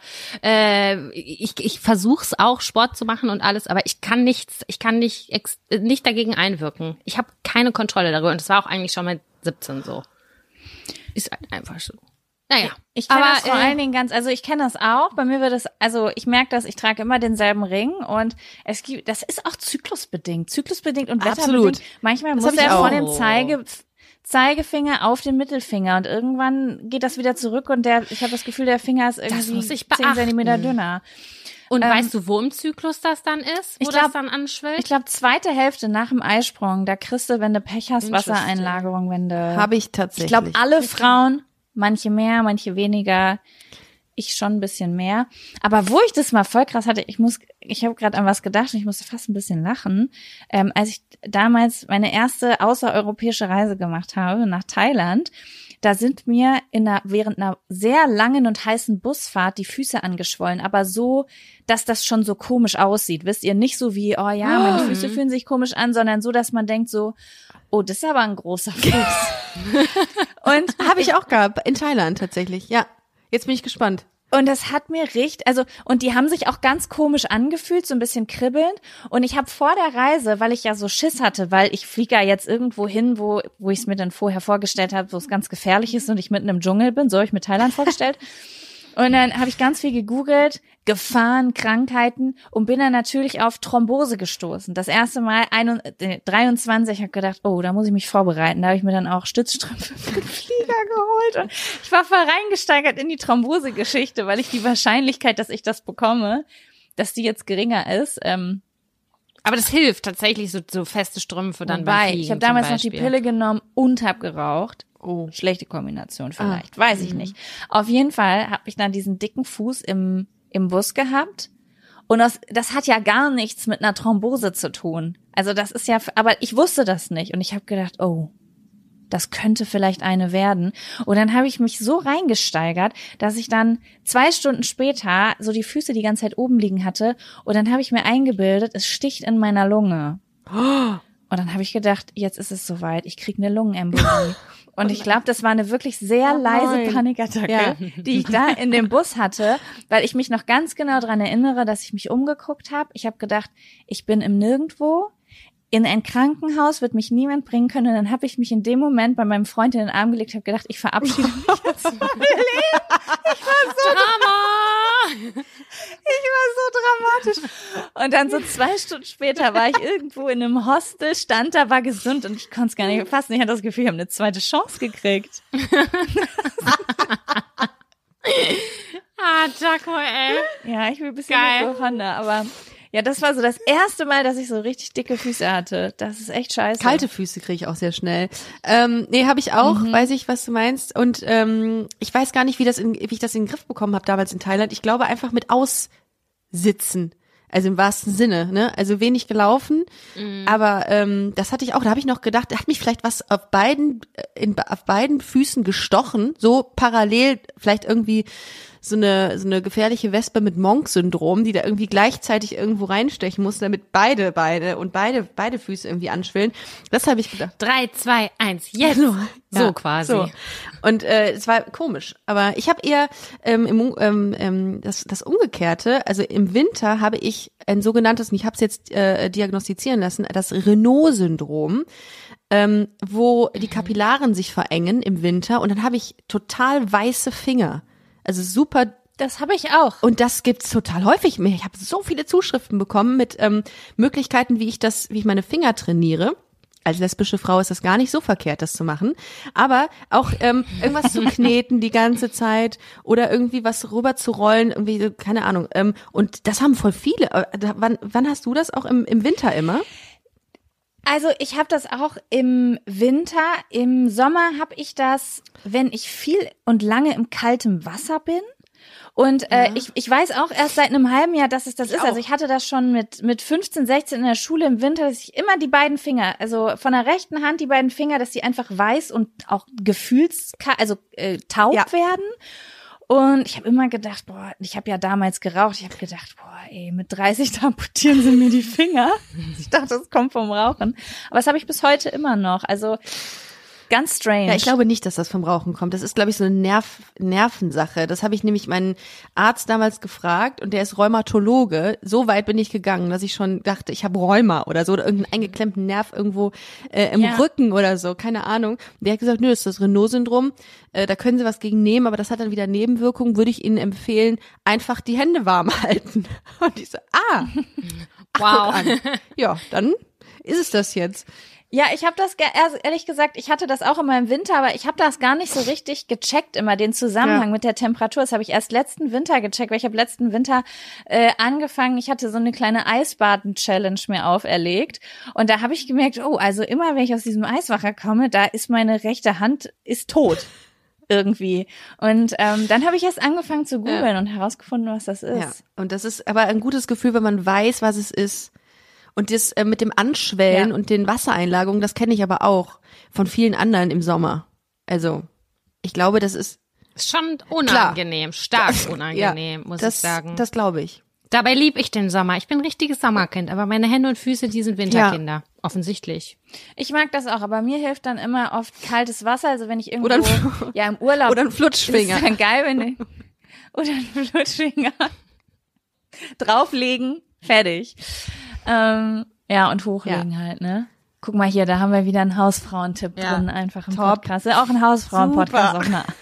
ich versuch's auch, Sport zu machen und alles, aber ich kann nicht dagegen einwirken. Ich habe keine Kontrolle darüber und das war auch eigentlich schon mit 17 so. Ist halt einfach so. Naja. Ich kenne aber, das vor allen Dingen also ich kenne das auch. Bei mir wird es, also ich merke das, ich trage immer denselben Ring und das ist auch zyklusbedingt und Absolut. wetterbedingt. Manchmal Das muss hab ich er auch. von dem Zeigefinger auf den Mittelfinger und irgendwann geht das wieder zurück und ich habe das Gefühl, der Finger ist irgendwie muss ich 10 beachten. Zentimeter dünner. Und weißt du, wo im Zyklus das dann ist? Wo ich glaub- das dann anschwillt? Ich glaube, zweite Hälfte nach dem Eisprung, da kriegst du, wenn du Pech hast, Interesting. Wassereinlagerung, wenn du... Habe ich tatsächlich. Ich glaube, alle Frauen, manche mehr, manche weniger, ich schon ein bisschen mehr. Aber wo ich das mal voll krass hatte, ich habe gerade an was gedacht und ich musste fast ein bisschen lachen, als ich damals meine erste außereuropäische Reise gemacht habe nach Thailand. Da sind mir während einer sehr langen und heißen Busfahrt die Füße angeschwollen, aber so, dass das schon so komisch aussieht. Wisst ihr, nicht so wie, oh ja, meine Füße fühlen sich komisch an, sondern so, dass man denkt so, oh, das ist aber ein großer Fuß. Und Habe ich auch gehabt, in Thailand tatsächlich. Ja, jetzt bin ich gespannt. Und das hat mir und die haben sich auch ganz komisch angefühlt, so ein bisschen kribbelnd. Und ich habe vor der Reise, weil ich ja so Schiss hatte, weil ich fliege ja jetzt irgendwo hin, wo ich es mir dann vorher vorgestellt habe, wo es ganz gefährlich ist und ich mitten im Dschungel bin, so habe ich mir Thailand vorgestellt. Und dann habe ich ganz viel gegoogelt, Gefahren, Krankheiten und bin dann natürlich auf Thrombose gestoßen. Das erste Mal 23, habe gedacht, oh, da muss ich mich vorbereiten. Da habe ich mir dann auch Stützstrümpfe für den Flieger geholt und ich war voll reingesteigert in die Thrombose-Geschichte, weil ich die Wahrscheinlichkeit, dass ich das bekomme, dass die jetzt geringer ist. Aber das hilft tatsächlich, so feste Strümpfe dann beim Wobei, Fliegen ich habe damals zum noch die Beispiel. Pille genommen und habe geraucht. Oh. Schlechte Kombination vielleicht, weiß ich nicht. Auf jeden Fall habe ich dann diesen dicken Fuß im Bus gehabt und das hat ja gar nichts mit einer Thrombose zu tun. Also das ist ja, aber ich wusste das nicht und ich habe gedacht, oh, das könnte vielleicht eine werden. Und dann habe ich mich so reingesteigert, dass ich dann 2 Stunden später so die Füße die ganze Zeit oben liegen hatte und dann habe ich mir eingebildet, es sticht in meiner Lunge. Und dann habe ich gedacht, jetzt ist es soweit, ich krieg eine Lungenembolie. Und ich glaube, das war eine wirklich sehr leise Panikattacke, die ich da in dem Bus hatte, weil ich mich noch ganz genau dran erinnere, dass ich mich umgeguckt habe. Ich habe gedacht, ich bin im Nirgendwo. In ein Krankenhaus wird mich niemand bringen können. Und dann habe ich mich in dem Moment bei meinem Freund in den Arm gelegt, habe gedacht, ich verabschiede mich jetzt von meinem Leben. Drama! Ich war so dramatisch. Und dann so 2 Stunden später war ich irgendwo in einem Hostel, stand da, war gesund und ich konnte es gar nicht fassen. Ich hatte das Gefühl, ich habe eine zweite Chance gekriegt. Jaco, ey. Ja, ich bin ein bisschen so Honda, aber ja, das war so das erste Mal, dass ich so richtig dicke Füße hatte. Das ist echt scheiße. Kalte Füße kriege ich auch sehr schnell. Nee, habe ich auch, weiß ich, was du meinst. Und ich weiß gar nicht, wie ich das in den Griff bekommen habe damals in Thailand. Ich glaube einfach mit Aussitzen. Also im wahrsten Sinne, ne? Also wenig gelaufen. Aber das hatte ich auch, da habe ich noch gedacht, da hat mich vielleicht was auf beiden Füßen gestochen, so parallel, vielleicht irgendwie so eine gefährliche Wespe mit Monk-Syndrom, die da irgendwie gleichzeitig irgendwo reinstechen muss, damit beide Füße irgendwie anschwillen. Das habe ich gedacht. 3, 2, 1, jetzt. So quasi. So. Und es war komisch. Aber ich habe eher das Umgekehrte. Also im Winter habe ich ein sogenanntes, und ich habe es jetzt diagnostizieren lassen, das Raynaud-Syndrom, wo die Kapillaren sich verengen im Winter und dann habe ich total weiße Finger. Also super. Das habe ich auch. Und das gibt's total häufig. Ich habe so viele Zuschriften bekommen mit Möglichkeiten, wie ich meine Finger trainiere. Als lesbische Frau ist das gar nicht so verkehrt, das zu machen. Aber auch irgendwas zu kneten die ganze Zeit oder irgendwie was rüber zu rollen, irgendwie, keine Ahnung. Und das haben voll viele. Wann hast du das auch im Winter immer? Also ich habe das auch im Winter. Im Sommer habe ich das, wenn ich viel und lange im kalten Wasser bin. Und ich weiß auch erst seit einem halben Jahr, dass es das ist. Also ich hatte das schon mit 15, 16 in der Schule im Winter, dass ich immer die beiden Finger, also von der rechten Hand die beiden Finger, dass die einfach weiß und auch taub werden. Und ich habe immer gedacht, ich habe ja damals geraucht, ich habe gedacht, mit 30 da amputieren sie mir die Finger. Ich dachte, das kommt vom Rauchen. Aber das habe ich bis heute immer noch. Also ganz strange. Ja, ich glaube nicht, dass das vom Rauchen kommt. Das ist, glaube ich, so eine Nervensache. Das habe ich nämlich meinen Arzt damals gefragt und der ist Rheumatologe. So weit bin ich gegangen, dass ich schon dachte, ich habe Rheuma oder so oder irgendeinen eingeklemmten Nerv irgendwo im Rücken oder so, keine Ahnung. Der hat gesagt, nö, das ist das Raynaud-Syndrom. Da können Sie was gegen nehmen, aber das hat dann wieder Nebenwirkungen. Würde ich Ihnen empfehlen, einfach die Hände warm halten. Und ich so, wow. Ja, dann ist es das jetzt. Ja, ich habe das ehrlich gesagt, ich hatte das auch immer im Winter, aber ich habe das gar nicht so richtig gecheckt, immer den Zusammenhang mit der Temperatur. Das habe ich erst letzten Winter gecheckt, weil ich habe letzten Winter angefangen, ich hatte so eine kleine Eisbaden-Challenge mir auferlegt und da habe ich gemerkt, also immer wenn ich aus diesem Eiswacher komme, da ist meine rechte Hand ist tot. Irgendwie. Und dann habe ich erst angefangen zu googeln und herausgefunden, was das ist. Ja. Und das ist aber ein gutes Gefühl, wenn man weiß, was es ist. Und das mit dem Anschwellen und den Wassereinlagungen, das kenne ich aber auch von vielen anderen im Sommer. Also ich glaube, das ist schon unangenehm, stark unangenehm, muss ich sagen. Das glaube ich. Dabei liebe ich den Sommer. Ich bin ein richtiges Sommerkind, aber meine Hände und Füße, die sind Winterkinder. Offensichtlich. Ich mag das auch, aber mir hilft dann immer oft kaltes Wasser. Also wenn ich irgendwo im Urlaub oder ein Flutschfinger. Ist dann geil, wenn oder ein Flutschfinger drauflegen, fertig. Und hochlegen halt, ne? Guck mal hier, da haben wir wieder einen Hausfrauentipp drin, einfach im Podcast. Auch ein Hausfrauen-Podcast auf eine Art.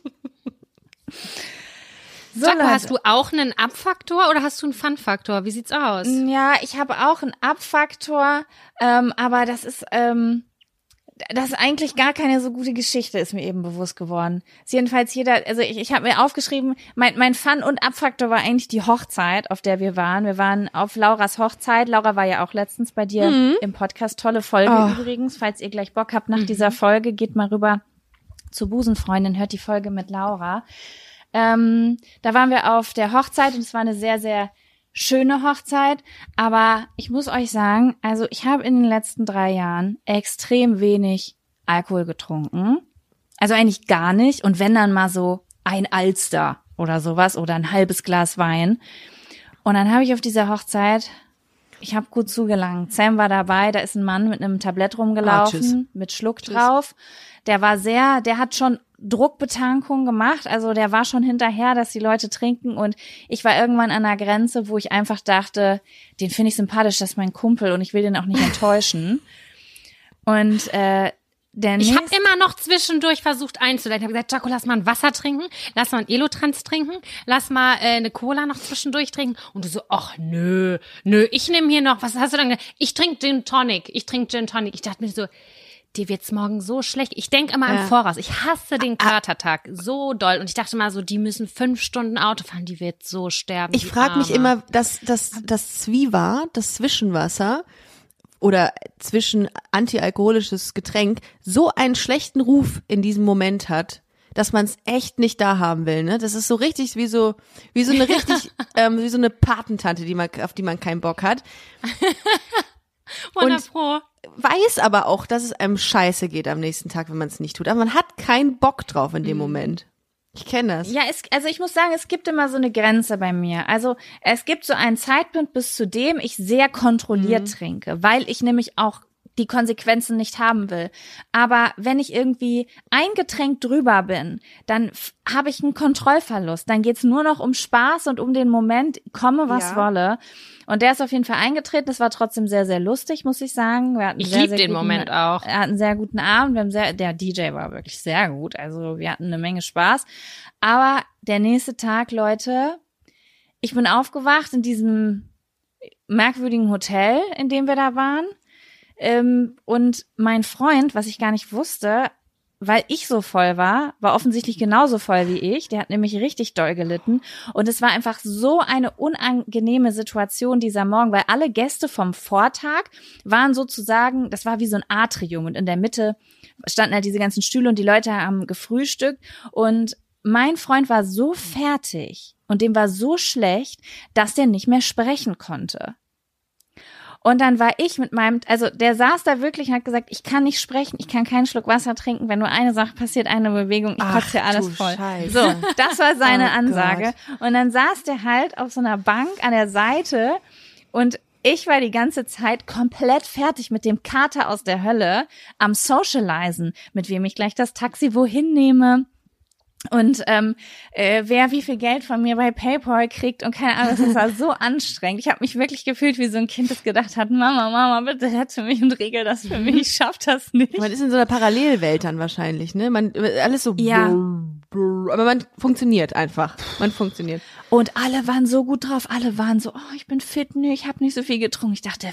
So, Jaco, hast du auch einen Up-Faktor oder hast du einen Fun-Faktor? Wie sieht's aus? Ja, ich habe auch einen Up-Faktor, aber das ist eigentlich gar keine so gute Geschichte, ist mir eben bewusst geworden. Ist jedenfalls also ich habe mir aufgeschrieben, mein Fun- und Abfaktor war eigentlich die Hochzeit, auf der wir waren. Wir waren auf Lauras Hochzeit. Laura war ja auch letztens bei dir im Podcast. Tolle Folge übrigens. Falls ihr gleich Bock habt nach dieser Folge, geht mal rüber zur Busenfreundin, hört die Folge mit Laura. Da waren wir auf der Hochzeit und es war eine sehr, sehr schöne Hochzeit, aber ich muss euch sagen, also ich habe in den letzten 3 Jahren extrem wenig Alkohol getrunken. Also eigentlich gar nicht. Und wenn dann mal so ein Alster oder sowas oder ein halbes Glas Wein. Und dann habe ich auf dieser Hochzeit, ich habe gut zugelangt. Sam war dabei, da ist ein Mann mit einem Tablett rumgelaufen, mit Schluck drauf. Der hat schon Druckbetankung gemacht, also der war schon hinterher, dass die Leute trinken und ich war irgendwann an einer Grenze, wo ich einfach dachte, den finde ich sympathisch, das ist mein Kumpel und ich will den auch nicht enttäuschen. Und Ich habe immer noch zwischendurch versucht einzuleiten. Ich habe gesagt, Jaco, lass mal ein Wasser trinken, lass mal ein Elotrans trinken, lass mal eine Cola noch zwischendurch trinken. Und du so, ach nö, ich nehme hier noch, was hast du dann gesagt? Ich trinke Gin Tonic. Ich dachte mir so, dir wird's morgen so schlecht. Ich denke immer im Voraus. Ich hasse den Katertag so doll. Und ich dachte mal so, die müssen 5 Stunden Auto fahren, die wird so sterben. Ich frage mich immer, das Zwiva, das Zwischenwasser oder zwischen antialkoholisches Getränk so einen schlechten Ruf in diesem Moment hat, dass man es echt nicht da haben will, ne? Das ist so richtig wie so eine Patentante, auf die man keinen Bock hat. 100 Pro. Weiß aber auch, dass es einem scheiße geht am nächsten Tag, wenn man es nicht tut. Aber man hat keinen Bock drauf in dem Moment. Ich kenne das. Ja, also ich muss sagen, es gibt immer so eine Grenze bei mir. Also es gibt so einen Zeitpunkt, bis zu dem ich sehr kontrolliert trinke, weil ich nämlich auch die Konsequenzen nicht haben will. Aber wenn ich irgendwie ein Getränk drüber bin, dann habe ich einen Kontrollverlust. Dann geht's nur noch um Spaß und um den Moment, komme was wolle. Und der ist auf jeden Fall eingetreten. Das war trotzdem sehr, sehr lustig, muss ich sagen. Ich liebe den Moment auch. Er hat einen sehr guten Abend. Der DJ war wirklich sehr gut. Also wir hatten eine Menge Spaß. Aber der nächste Tag, Leute, ich bin aufgewacht in diesem merkwürdigen Hotel, in dem wir da waren. Und mein Freund, was ich gar nicht wusste, weil ich so voll war offensichtlich genauso voll wie ich. Der hat nämlich richtig doll gelitten. Und es war einfach so eine unangenehme Situation dieser Morgen, weil alle Gäste vom Vortag waren sozusagen, das war wie so ein Atrium. Und in der Mitte standen halt diese ganzen Stühle und die Leute haben gefrühstückt. Und mein Freund war so fertig und dem war so schlecht, dass der nicht mehr sprechen konnte. Und dann war ich mit also der saß da wirklich und hat gesagt, ich kann nicht sprechen, ich kann keinen Schluck Wasser trinken, wenn nur eine Sache passiert, eine Bewegung, ich kotze hier alles voll. Scheiße. So, das war seine Ansage. Gott. Und dann saß der halt auf so einer Bank an der Seite und ich war die ganze Zeit komplett fertig mit dem Kater aus der Hölle am Socialisen, mit wem ich gleich das Taxi wohin nehme. Und wer wie viel Geld von mir bei PayPal kriegt und keine Ahnung, das war so anstrengend. Ich habe mich wirklich gefühlt wie so ein Kind, das gedacht hat, Mama, bitte rette mich und regel das für mich, ich schaff das nicht. Man ist in so einer Parallelwelt dann wahrscheinlich, ne? Alles so Ja. aber man funktioniert einfach. Man funktioniert. Und alle waren so gut drauf, alle waren so, oh, ich bin fit, nee, ich habe nicht so viel getrunken. Ich dachte,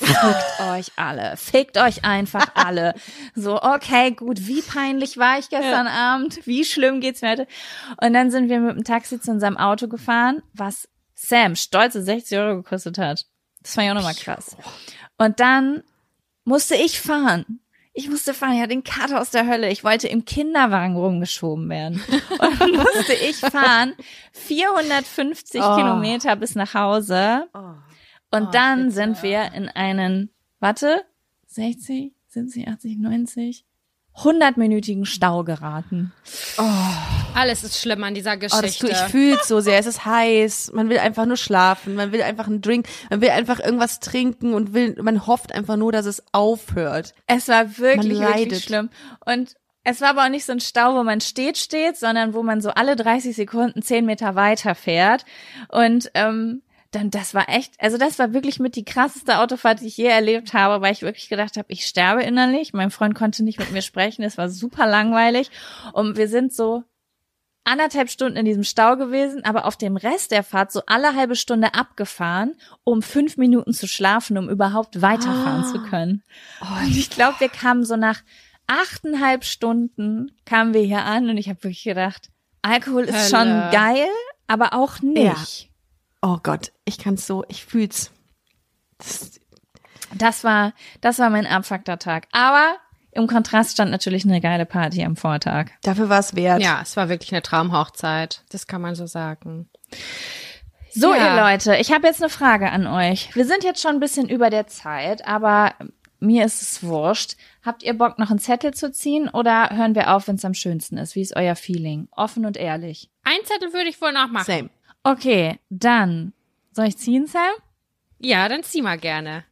fickt euch einfach alle. So, okay, gut, wie peinlich war ich gestern Abend, wie schlimm geht's mir heute? Und dann sind wir mit dem Taxi zu unserem Auto gefahren, was Sam stolze 60 € gekostet hat. Das war ja auch nochmal krass. Und dann musste ich fahren. Ich hatte den Kater aus der Hölle. Ich wollte im Kinderwagen rumgeschoben werden. Und dann musste ich fahren 450 Kilometer bis nach Hause. Und dann sind wir in einen, 60, 70, 80, 90, 100-minütigen Stau geraten. Alles ist schlimm an dieser Geschichte. Ich fühl's so sehr. Es ist heiß. Man will einfach nur schlafen. Man will einfach einen Drink. Man will einfach irgendwas trinken und man hofft einfach nur, dass es aufhört. Es war wirklich, Man wirklich leidet. schlimm. Und es war aber auch nicht so ein Stau, wo man steht, sondern wo man so alle 30 Sekunden 10 Meter weiter fährt. Und dann, das war wirklich mit die krasseste Autofahrt, die ich je erlebt habe, weil ich wirklich gedacht habe, ich sterbe innerlich. Mein Freund konnte nicht mit mir sprechen, es war super langweilig. Und wir sind so 1,5 Stunden in diesem Stau gewesen, aber auf dem Rest der Fahrt so alle halbe Stunde abgefahren, um 5 Minuten zu schlafen, um überhaupt weiterfahren zu können. Und ich glaube, wir kamen so nach 8,5 Stunden kamen wir hier an und ich habe wirklich gedacht, Alkohol ist schon geil, aber auch nicht. Oh Gott, ich fühl's. Das war mein Abfuckter-Tag. Aber im Kontrast stand natürlich eine geile Party am Vortag. Dafür war es wert. Ja, es war wirklich eine Traumhochzeit. Das kann man so sagen. So, Ja. ihr Leute, ich habe jetzt eine Frage an euch. Wir sind jetzt schon ein bisschen über der Zeit, aber mir ist es wurscht. Habt ihr Bock, noch einen Zettel zu ziehen oder hören wir auf, wenn es am schönsten ist? Wie ist euer Feeling? Offen und ehrlich. Ein Zettel würde ich wohl noch machen. Same. Okay, dann. Soll ich ziehen, Sam? Ja, dann zieh mal gerne.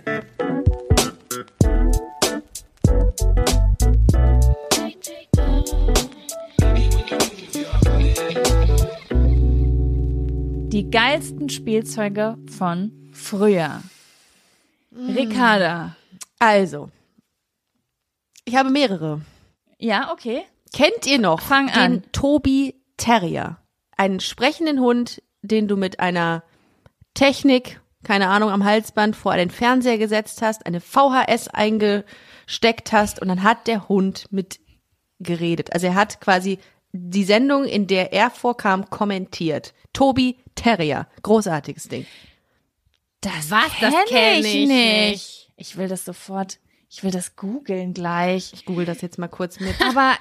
Die geilsten Spielzeuge von früher. Ricarda. Also, ich habe mehrere. Ja, okay. Kennt ihr noch Fang den an. Toby Terrier? Einen sprechenden Hund, den du mit einer Technik, keine Ahnung, am Halsband vor den Fernseher gesetzt hast, eine VHS eingesteckt hast und dann hat der Hund mit geredet. Also er hat quasi die Sendung, in der er vorkam, kommentiert. Toby Terrier. Großartiges Ding. Das kenn ich nicht. Ich will das googeln gleich. Ich google das jetzt mal kurz mit. Aber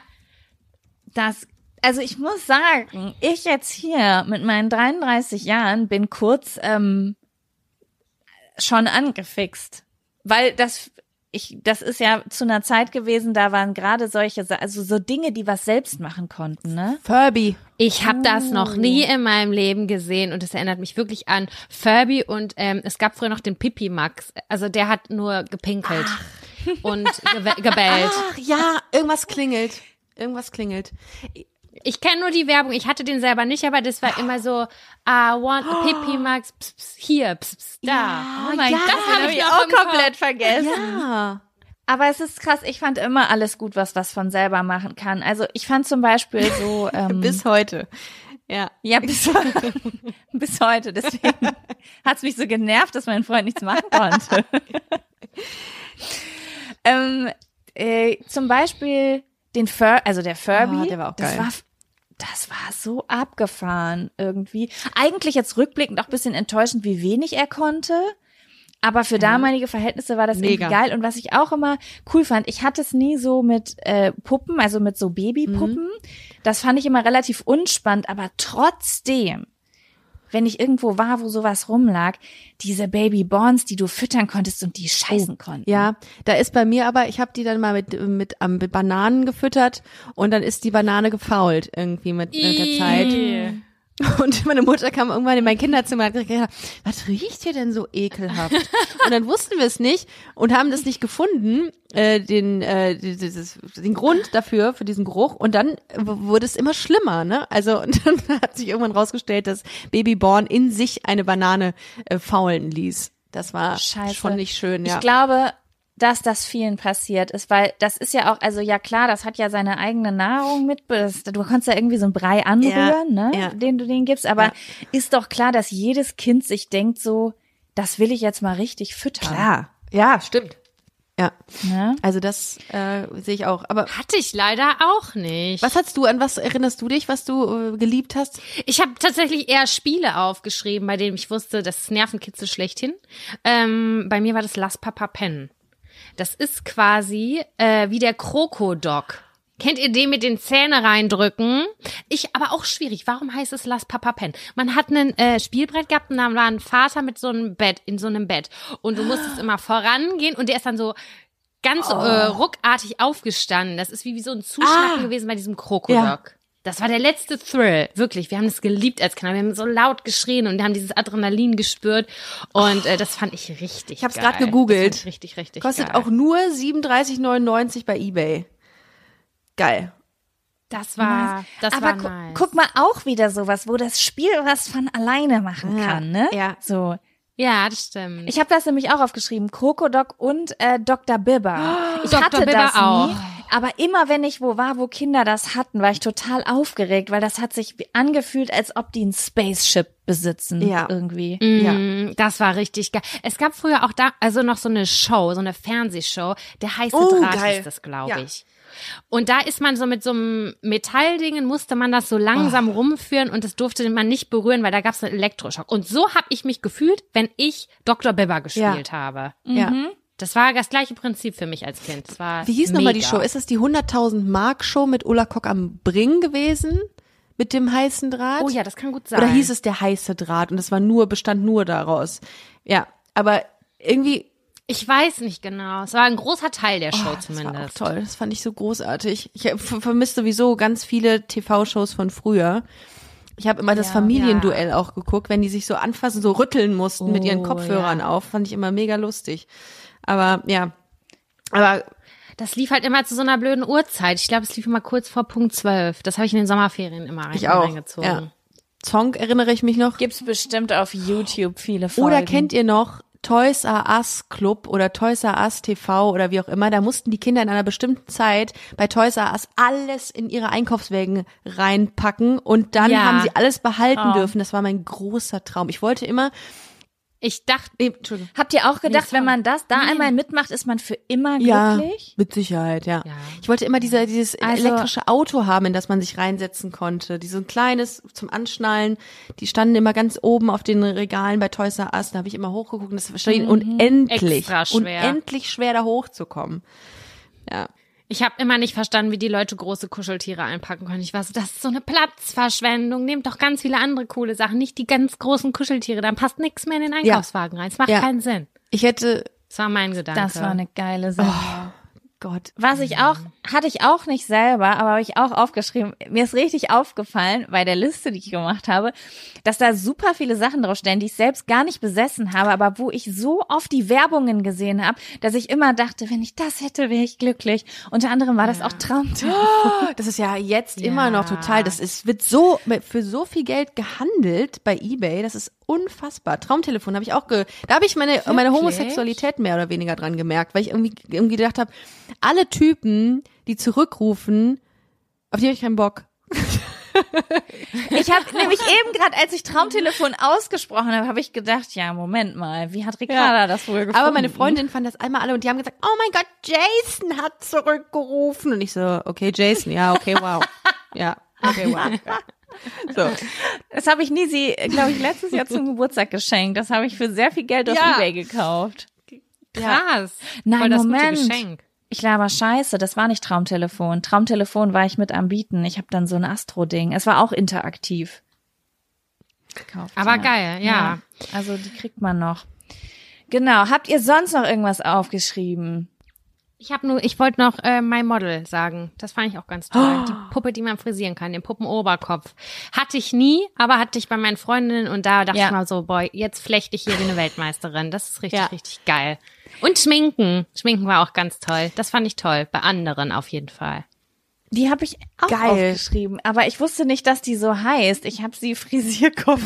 also ich muss sagen, ich jetzt hier mit meinen 33 Jahren bin kurz schon angefixt. Weil das ist ja zu einer Zeit gewesen, da waren gerade solche, also so Dinge, die was selbst machen konnten, ne? Furby. Ich habe das noch nie in meinem Leben gesehen und es erinnert mich wirklich an Furby und es gab früher noch den Pipi Max. Also der hat nur gepinkelt und gebellt. Ach ja, irgendwas klingelt. Ich kenne nur die Werbung. Ich hatte den selber nicht, aber das war immer so, I want a Pipi Max, pss, pss, hier, pss, pss, da. Ja, Oh mein ja, Gott, das hab hab ich ich noch auch im Kopf. komplett vergessen. Ja. Aber es ist krass, ich fand immer alles gut, was von selber machen kann. Also ich fand zum Beispiel so Bis heute. Ja. ja, bis heute. Deswegen hat's mich so genervt, dass mein Freund nichts machen konnte. Zum Beispiel der Furby. Der war auch geil. Das war so abgefahren irgendwie. Eigentlich jetzt rückblickend auch ein bisschen enttäuschend, wie wenig er konnte. Aber für damalige Verhältnisse war das Mega. irgendwie geil. Und was ich auch immer cool fand, ich hatte es nie so mit Puppen, also mit so Babypuppen. Das fand ich immer relativ unspannend. Aber trotzdem, wenn ich irgendwo war, wo sowas rumlag, diese Babyborns, die du füttern konntest und die scheißen konnten. Ja, da ist bei mir aber, ich habe die dann mal mit Bananen gefüttert und dann ist die Banane gefault irgendwie mit der Zeit. Und meine Mutter kam irgendwann in mein Kinderzimmer und hat gesagt, was riecht hier denn so ekelhaft? Und dann wussten wir es nicht und haben das nicht gefunden, den Grund dafür, für diesen Geruch. Und dann wurde es immer schlimmer, ne? Also, und dann hat sich irgendwann rausgestellt, dass Babyborn in sich eine Banane faulen ließ. Das war schon nicht schön, ja. Ich glaube, dass das vielen passiert ist, weil das ist ja auch, also ja klar, das hat ja seine eigene Nahrung mit, du kannst ja irgendwie so einen Brei anrühren, ne, den du denen gibst, aber ist doch klar, dass jedes Kind sich denkt so, das will ich jetzt mal richtig füttern. Klar, ja, stimmt. Ja, Ne? also das sehe ich auch. Aber Hatte ich leider auch nicht. an was erinnerst du dich, was du geliebt hast? Ich habe tatsächlich eher Spiele aufgeschrieben, bei denen ich wusste, das ist Nervenkitzel schlechthin. Bei mir war das Lass Papa pennen. Das ist quasi wie der Krokodok. Kennt ihr den mit den Zähnen reindrücken? Aber auch schwierig. Warum heißt es Lass Papa pennen? Man hat ein Spielbrett gehabt und dann war ein Vater mit so einem Bett, in so einem Bett. Und du musstest immer vorangehen und der ist dann so ganz ruckartig aufgestanden. Das ist wie so ein Zuschnappen gewesen bei diesem Krokodok. Ja. Das war der letzte Thrill, wirklich. Wir haben das geliebt als Kinder. Wir haben so laut geschrien und haben dieses Adrenalin gespürt. Und das fand ich richtig Ich habe es geil. gerade gegoogelt. Das fand ich richtig Kostet geil. auch nur 37,99 bei eBay. Geil. Das war Aber nice. guck mal, auch wieder sowas, wo das Spiel was von alleine machen kann, ne? Ja. So. Ja, das stimmt. Ich habe das nämlich auch aufgeschrieben, Krokodok und Dr. Bibber. Ich Dr. hatte Bibber das auch. nie, aber immer wenn ich wo war, wo Kinder das hatten, war ich total aufgeregt, weil das hat sich angefühlt, als ob die ein Spaceship besitzen irgendwie. Ja. Das war richtig geil. Es gab früher auch noch so eine Show, so eine Fernsehshow, der heiße Draht geil. hieß das, glaube Ja. ich. Und da ist man so mit so einem Metalldingen, musste man das so langsam rumführen und das durfte man nicht berühren, weil da gab es einen Elektroschock. Und so habe ich mich gefühlt, wenn ich Dr. Bibber gespielt habe. Ja. Das war das gleiche Prinzip für mich als Kind. Das war Wie hieß nochmal die mega. Show? Ist das die 100.000 Mark Show mit Ulla Kock am Bring gewesen? Mit dem heißen Draht? Oh ja, das kann gut sein. Oder hieß es der heiße Draht und es war bestand nur daraus? Ja, aber irgendwie Ich weiß nicht genau. Es war ein großer Teil der Show das zumindest. war auch toll. Das fand ich so großartig. Ich vermisse sowieso ganz viele TV-Shows von früher. Ich habe immer das Familienduell auch geguckt, wenn die sich so anfassen, so rütteln mussten mit ihren Kopfhörern auf. Fand ich immer mega lustig. Aber ja, Das lief halt immer zu so einer blöden Uhrzeit. Ich glaube, es lief immer kurz vor Punkt 12. Das habe ich in den Sommerferien immer ich auch. reingezogen. Ja. Song erinnere ich mich noch. Gibt's bestimmt auf YouTube viele Folgen. Oder kennt ihr noch Toys R Us Club oder Toys R Us TV oder wie auch immer, da mussten die Kinder in einer bestimmten Zeit bei Toys R Us alles in ihre Einkaufswägen reinpacken und dann haben sie alles behalten dürfen. Das war mein großer Traum. Ich wollte immer, ich dachte, Entschuldigung. Habt ihr auch gedacht, wenn man das da einmal mitmacht, ist man für immer glücklich? Ja, mit Sicherheit, ja. Ich wollte immer dieses elektrische Auto haben, in das man sich reinsetzen konnte. So ein kleines zum Anschnallen. Die standen immer ganz oben auf den Regalen bei Toys R Us. Da habe ich immer hochgeguckt und das war unendlich schwer, da hochzukommen. Ja. Ich habe immer nicht verstanden, wie die Leute große Kuscheltiere einpacken können. Ich war so, das ist so eine Platzverschwendung. Nehmt doch ganz viele andere coole Sachen, nicht die ganz großen Kuscheltiere. Dann passt nichts mehr in den Einkaufswagen rein. Es macht keinen Sinn. Das war mein Gedanke. Das war eine geile Sache. Oh Gott. Was hatte ich auch nicht selber, aber habe ich auch aufgeschrieben. Mir ist richtig aufgefallen bei der Liste, die ich gemacht habe, dass da super viele Sachen draufstehen, die ich selbst gar nicht besessen habe, aber wo ich so oft die Werbungen gesehen habe, dass ich immer dachte, wenn ich das hätte, wäre ich glücklich. Unter anderem war das auch Traumtelefon. Das ist ja jetzt immer noch total, wird für so viel Geld gehandelt bei eBay, das ist unfassbar. Traumtelefon habe ich auch da habe ich meine Homosexualität mehr oder weniger dran gemerkt, weil ich irgendwie gedacht habe, alle Typen, die zurückrufen, auf die habe ich keinen Bock. Ich habe nämlich eben gerade, als ich Traumtelefon ausgesprochen habe, habe ich gedacht, ja, Moment mal, wie hat Ricarda das wohl gefunden? Aber meine Freundin fand das einmal alle und die haben gesagt, oh mein Gott, Jason hat zurückgerufen. Und ich so, okay, Jason, ja, okay, wow. Ja, okay, wow. Ja. So. Das habe ich Nisi, glaube ich, letztes Jahr zum Geburtstag geschenkt. Das habe ich für sehr viel Geld auf eBay gekauft. Krass. Nein, voll das Moment. gute Geschenk. Ich laber Scheiße, das war nicht Traumtelefon. Traumtelefon war ich mit am Bieten. Ich habe dann so ein Astro-Ding. Es war auch interaktiv. Gekauft, aber geil, ja. Also die kriegt man noch. Genau. Habt ihr sonst noch irgendwas aufgeschrieben? Ich wollte noch My Model sagen. Das fand ich auch ganz toll. Die Puppe, die man frisieren kann, den Puppenoberkopf. Hatte ich nie, aber hatte ich bei meinen Freundinnen und da dachte ich mal so, boy, jetzt flechte ich hier wie eine Weltmeisterin. Das ist richtig, richtig geil. Und Schminken. Schminken war auch ganz toll. Das fand ich toll. Bei anderen auf jeden Fall. Die habe ich auch aufgeschrieben, aber ich wusste nicht, dass die so heißt. Ich habe sie Frisierkopf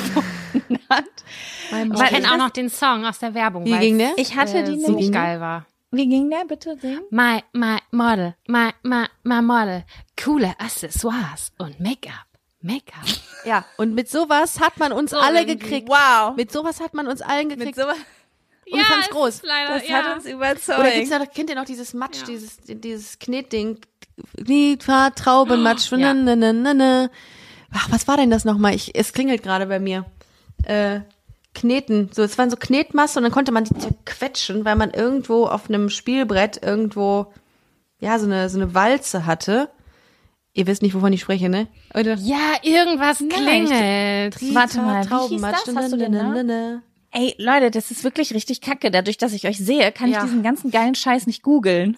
genannt. Ich kenne auch noch den Song aus der Werbung. Wie ging der? Ich hatte die so nämlich geil war. Wie ging der, bitte singen? My Model, my Model. Coole Accessoires und Make-up. Ja, und mit sowas hat man uns alle gekriegt. Wow. Mit sowas hat man uns allen gekriegt. Mit sowas. Und ich fand's groß. Leider, Das hat uns überzeugt. Oder kennt ihr noch dieses Matsch, dieses Knetding? Traubenmatsch. Ach, was war denn das nochmal? Es klingelt gerade bei mir. Kneten. So, es waren so Knetmasse und dann konnte man die zerquetschen, weil man irgendwo auf einem Spielbrett irgendwo, so eine Walze hatte. Ihr wisst nicht, wovon ich spreche, ne? Oder? Ja, irgendwas klingelt. Warte mal, wie hieß das? Hast du den Namen? Ey, Leute, das ist wirklich richtig kacke. Dadurch, dass ich euch sehe, kann ich diesen ganzen geilen Scheiß nicht googeln.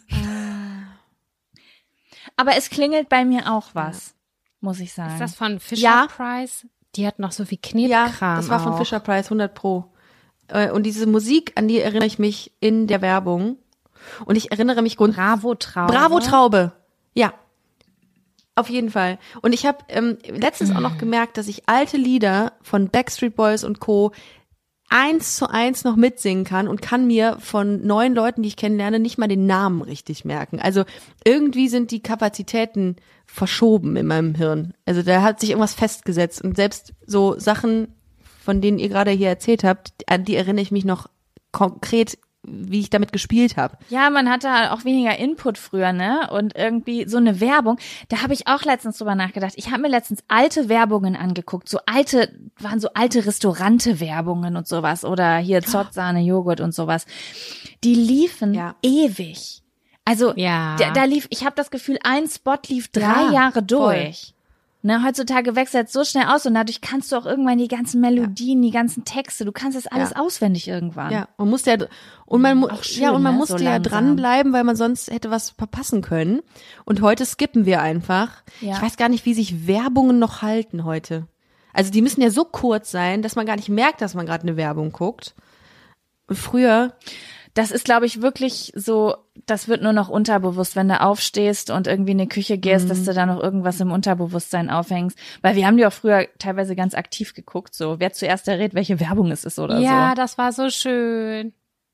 Aber es klingelt bei mir auch was, muss ich sagen. Ist das von Fisher Price? Die hat noch so viel Knetkram. Ja, das war von Fisher Price, 100%. Und diese Musik, an die erinnere ich mich in der Werbung. Und ich erinnere mich Bravo Traube. Bravo Traube. Ja. Auf jeden Fall. Und ich habe letztens auch noch gemerkt, dass ich alte Lieder von Backstreet Boys und Co. 1:1 noch mitsingen kann und kann mir von neuen Leuten, die ich kennenlerne, nicht mal den Namen richtig merken. Also irgendwie sind die Kapazitäten verschoben in meinem Hirn. Also da hat sich irgendwas festgesetzt und selbst so Sachen, von denen ihr gerade hier erzählt habt, an die erinnere ich mich noch konkret, wie ich damit gespielt habe. Ja, man hatte halt auch weniger Input früher, ne? Und irgendwie so eine Werbung, da habe ich auch letztens drüber nachgedacht. Ich habe mir letztens alte Werbungen angeguckt, waren so alte Restaurante-Werbungen und sowas oder hier Zott-Sahne, Joghurt und sowas. Die liefen ewig. Also da lief, ich habe das Gefühl, ein Spot lief 3 Jahre durch. Voll. Ne, heutzutage wechselt es so schnell aus und dadurch kannst du auch irgendwann die ganzen Melodien, die ganzen Texte, du kannst das alles auswendig irgendwann. Ja, man musste dranbleiben, weil man sonst hätte was verpassen können. Und heute skippen wir einfach. Ja. Ich weiß gar nicht, wie sich Werbungen noch halten heute. Also die müssen ja so kurz sein, dass man gar nicht merkt, dass man gerade eine Werbung guckt. Und früher... Das ist, glaube ich, wirklich so, das wird nur noch unterbewusst, wenn du aufstehst und irgendwie in die Küche gehst, dass du da noch irgendwas im Unterbewusstsein aufhängst. Weil wir haben die auch früher teilweise ganz aktiv geguckt, so wer zuerst errät, welche Werbung es ist oder so. Ja, das war so schön.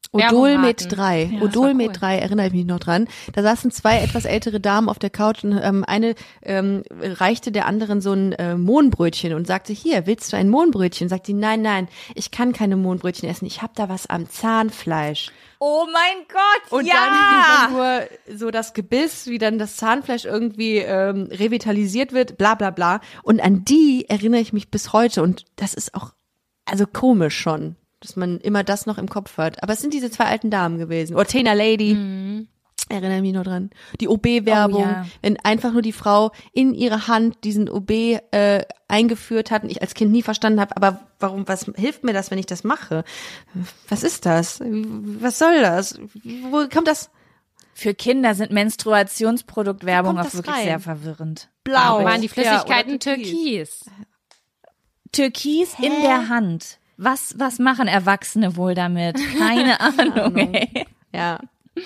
Odol Werbung mit hatten. 3. Ja, Odol das war mit cool. 3, erinnere ich mich noch dran. Da saßen zwei etwas ältere Damen auf der Couch und eine reichte der anderen so ein Mohnbrötchen und sagte, hier, willst du ein Mohnbrötchen? Sagt die, nein, ich kann keine Mohnbrötchen essen, ich hab da was am Zahnfleisch. Oh mein Gott, Und dann sieht man nur so das Gebiss, wie dann das Zahnfleisch irgendwie revitalisiert wird, bla bla bla. Und an die erinnere ich mich bis heute und das ist auch, also komisch schon, dass man immer das noch im Kopf hat. Aber es sind diese zwei alten Damen gewesen. Oder Tena Lady, erinnere mich noch dran. Die OB-Werbung, Oh, ja. wenn einfach nur die Frau in ihre Hand diesen OB eingeführt hat und ich als Kind nie verstanden habe, aber was hilft mir das, wenn ich das mache? Was ist das? Was soll das? Wo kommt das? Für Kinder sind Menstruationsproduktwerbung Wo kommt auch das wirklich rein? sehr verwirrend. Blau. Da waren die Ja, Flüssigkeiten oder Türkis. türkis. Türkis in der Hand. Was machen Erwachsene wohl damit? Keine Ahnung, ey. Ja.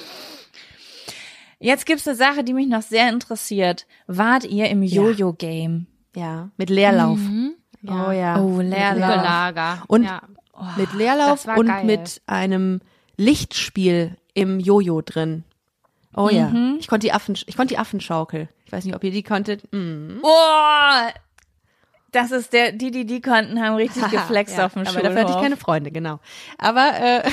Jetzt gibt's eine Sache, die mich noch sehr interessiert. Wart ihr im Jojo-Game? Ja. Mit Leerlauf. Ja. Oh ja. Oh, Leerlauf. Lager. Und ja. mit Leerlauf das war und geil. mit einem Lichtspiel im Jojo drin. Oh ja. Ich konnte die Affenschaukel. Ich weiß nicht, ob ihr die konntet. Oh! Das ist die konnten, haben richtig geflext Ja, auf dem aber Schulhof. dafür hatte ich keine Freunde, genau. Aber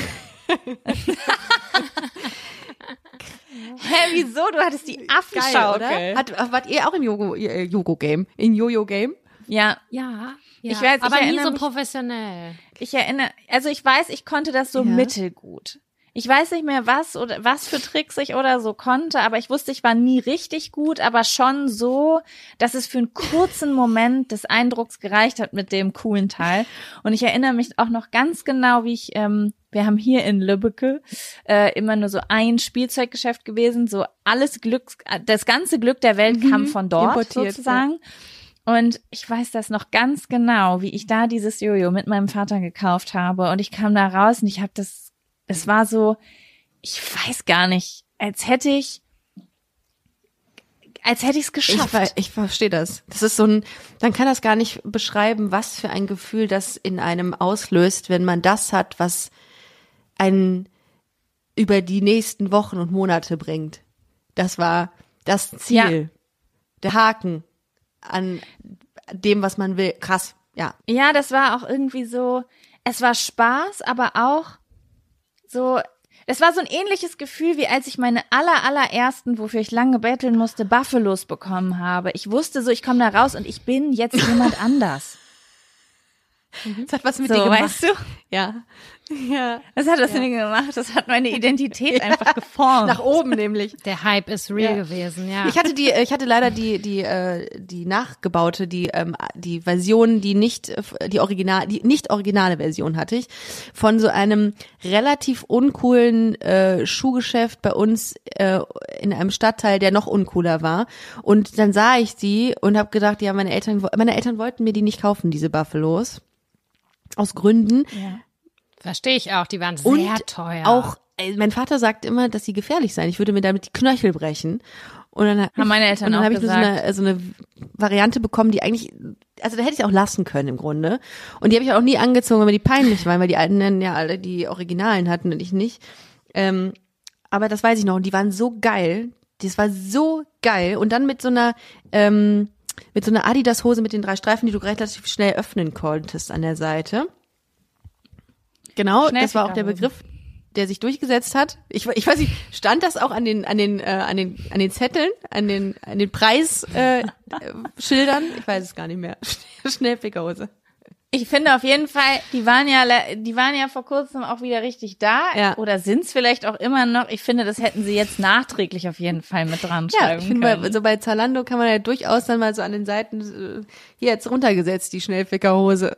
Hä, wieso? Du hattest die geil, Affenschaukel. oder? Wart ihr auch im Jojo-Game? In Jojo-Game? Ja, Ja. Ich weiß, ich aber nie erinnere so mich- professionell. ich erinnere, also ich weiß, ich konnte das so Ja. mittelgut. Ich weiß nicht mehr was für Tricks ich oder so konnte, aber ich wusste, ich war nie richtig gut, aber schon so, dass es für einen kurzen Moment des Eindrucks gereicht hat mit dem coolen Teil. Und ich erinnere mich auch noch ganz genau, wie wir haben hier in Lübbecke immer nur so ein Spielzeuggeschäft gewesen, so das ganze Glück der Welt kam von dort importiert, sozusagen. Und ich weiß das noch ganz genau, wie ich da dieses Jojo mit meinem Vater gekauft habe. Und ich kam da raus und ich habe es war so, ich weiß gar nicht, als hätte ich es geschafft. Ich verstehe das. Das ist man kann das gar nicht beschreiben, was für ein Gefühl das in einem auslöst, wenn man das hat, was einen über die nächsten Wochen und Monate bringt. Das war das Ziel. Ja. Der Haken an dem, was man will. Krass, ja. Ja, das war auch irgendwie so, es war Spaß, aber auch so, es war so ein ähnliches Gefühl, wie als ich meine allerersten, wofür ich lange betteln musste, Buffalos bekommen habe. Ich wusste so, ich komme da raus und ich bin jetzt jemand anders. Das hat was mit So, dir gemacht. weißt du? Ja. Ja. Das hat was mit mir gemacht, das hat meine Identität einfach geformt. Nach oben nämlich. Der Hype ist real gewesen, ja. Ich hatte leider die nachgebaute, die Version, die nicht originale Version hatte ich, von so einem relativ uncoolen Schuhgeschäft bei uns in einem Stadtteil, der noch uncooler war. Und dann sah ich die und habe gedacht, ja, meine Eltern wollten mir die nicht kaufen, diese Buffalos. Aus Gründen. Ja. Verstehe ich auch, die waren sehr Und teuer. auch, mein Vater sagt immer, dass sie gefährlich seien. Ich würde mir damit die Knöchel brechen. Und dann Haben meine Eltern und dann auch habe ich gesagt. so eine Variante bekommen, die eigentlich, also da hätte ich es auch lassen können im Grunde. Und die habe ich auch nie angezogen, weil mir die peinlich waren, weil die alten dann ja alle die Originalen hatten und ich nicht. Aber das weiß ich noch. Und die waren so geil. Das war so geil. Und dann mit so einer Adidas-Hose mit den 3 Streifen, die du relativ schnell öffnen konntest an der Seite. Genau, das war auch der Begriff, der sich durchgesetzt hat. Ich weiß nicht, stand das auch an den Zetteln, an den Preisschildern? Ich weiß es gar nicht mehr. Schnellfickerhose. Ich finde auf jeden Fall, die waren ja vor kurzem auch wieder richtig da. Ja. Oder sind's vielleicht auch immer noch. Ich finde, das hätten sie jetzt nachträglich auf jeden Fall mit dran Ja, schreiben ich finde, können. so bei Zalando kann man ja durchaus dann mal so an den Seiten, hier jetzt runtergesetzt, die Schnellfickerhose.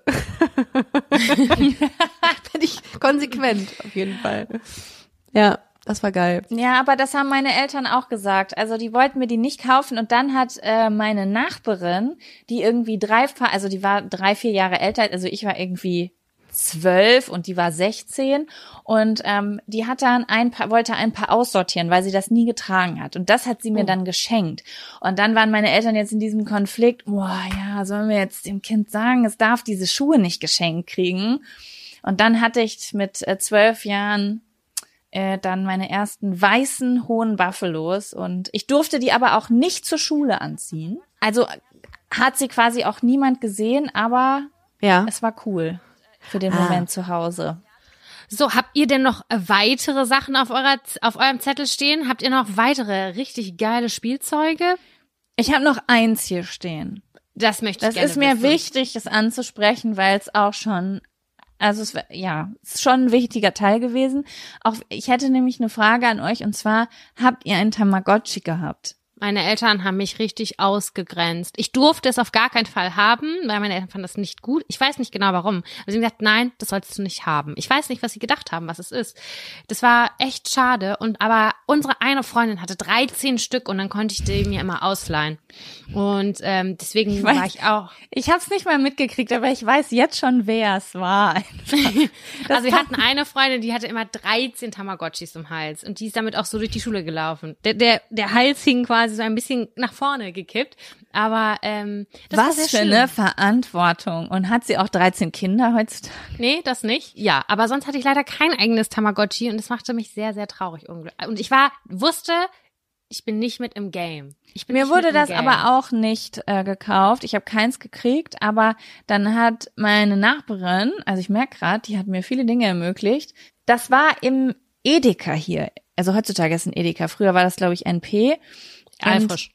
Finde ich konsequent, auf jeden Fall. Ja, das war geil. Ja, aber das haben meine Eltern auch gesagt. Also die wollten mir die nicht kaufen und dann hat meine Nachbarin, die irgendwie die war 3-4 Jahre älter, also ich war irgendwie 12 und die war 16 und die hat dann wollte ein paar aussortieren, weil sie das nie getragen hat und das hat sie mir dann geschenkt und dann waren meine Eltern jetzt in diesem Konflikt, sollen wir jetzt dem Kind sagen, es darf diese Schuhe nicht geschenkt kriegen und dann hatte ich mit 12 Jahren dann meine ersten weißen, hohen Buffalos und ich durfte die aber auch nicht zur Schule anziehen. Also hat sie quasi auch niemand gesehen, aber es war cool für den Moment zu Hause. So, habt ihr denn noch weitere Sachen auf eurem Zettel stehen? Habt ihr noch weitere richtig geile Spielzeuge? Ich habe noch eins hier stehen. Das möchte ich gerne wissen. Das ist mir wissen. wichtig, das anzusprechen, weil es auch schon, also es ist schon ein wichtiger Teil gewesen. Auch ich hätte nämlich eine Frage an euch und zwar, habt ihr einen Tamagotchi gehabt? Meine Eltern haben mich richtig ausgegrenzt. Ich durfte es auf gar keinen Fall haben, weil meine Eltern fanden das nicht gut. Ich weiß nicht genau warum. Aber sie haben gesagt, nein, das solltest du nicht haben. Ich weiß nicht, was sie gedacht haben, was es ist. Das war echt schade. Aber unsere eine Freundin hatte 13 Stück und dann konnte ich die mir immer ausleihen. Und deswegen war ich auch. Ich habe es nicht mal mitgekriegt, aber ich weiß jetzt schon, wer es war. Also wir hatten eine Freundin, die hatte immer 13 Tamagotchis im Hals und die ist damit auch so durch die Schule gelaufen. Der Hals hing quasi so ein bisschen nach vorne gekippt, aber das war sehr was für schön. eine Verantwortung. Und hat sie auch 13 Kinder heutzutage? Nee, das nicht. Ja, aber sonst hatte ich leider kein eigenes Tamagotchi und das machte mich sehr, sehr traurig. Und ich wusste, ich bin nicht mit im Game. Mir wurde das aber auch nicht gekauft. Ich habe keins gekriegt, aber dann hat meine Nachbarin, also ich merke gerade, die hat mir viele Dinge ermöglicht. Das war im Edeka hier. Also heutzutage ist ein Edeka. Früher war das, glaube ich, NP. Alfrisch.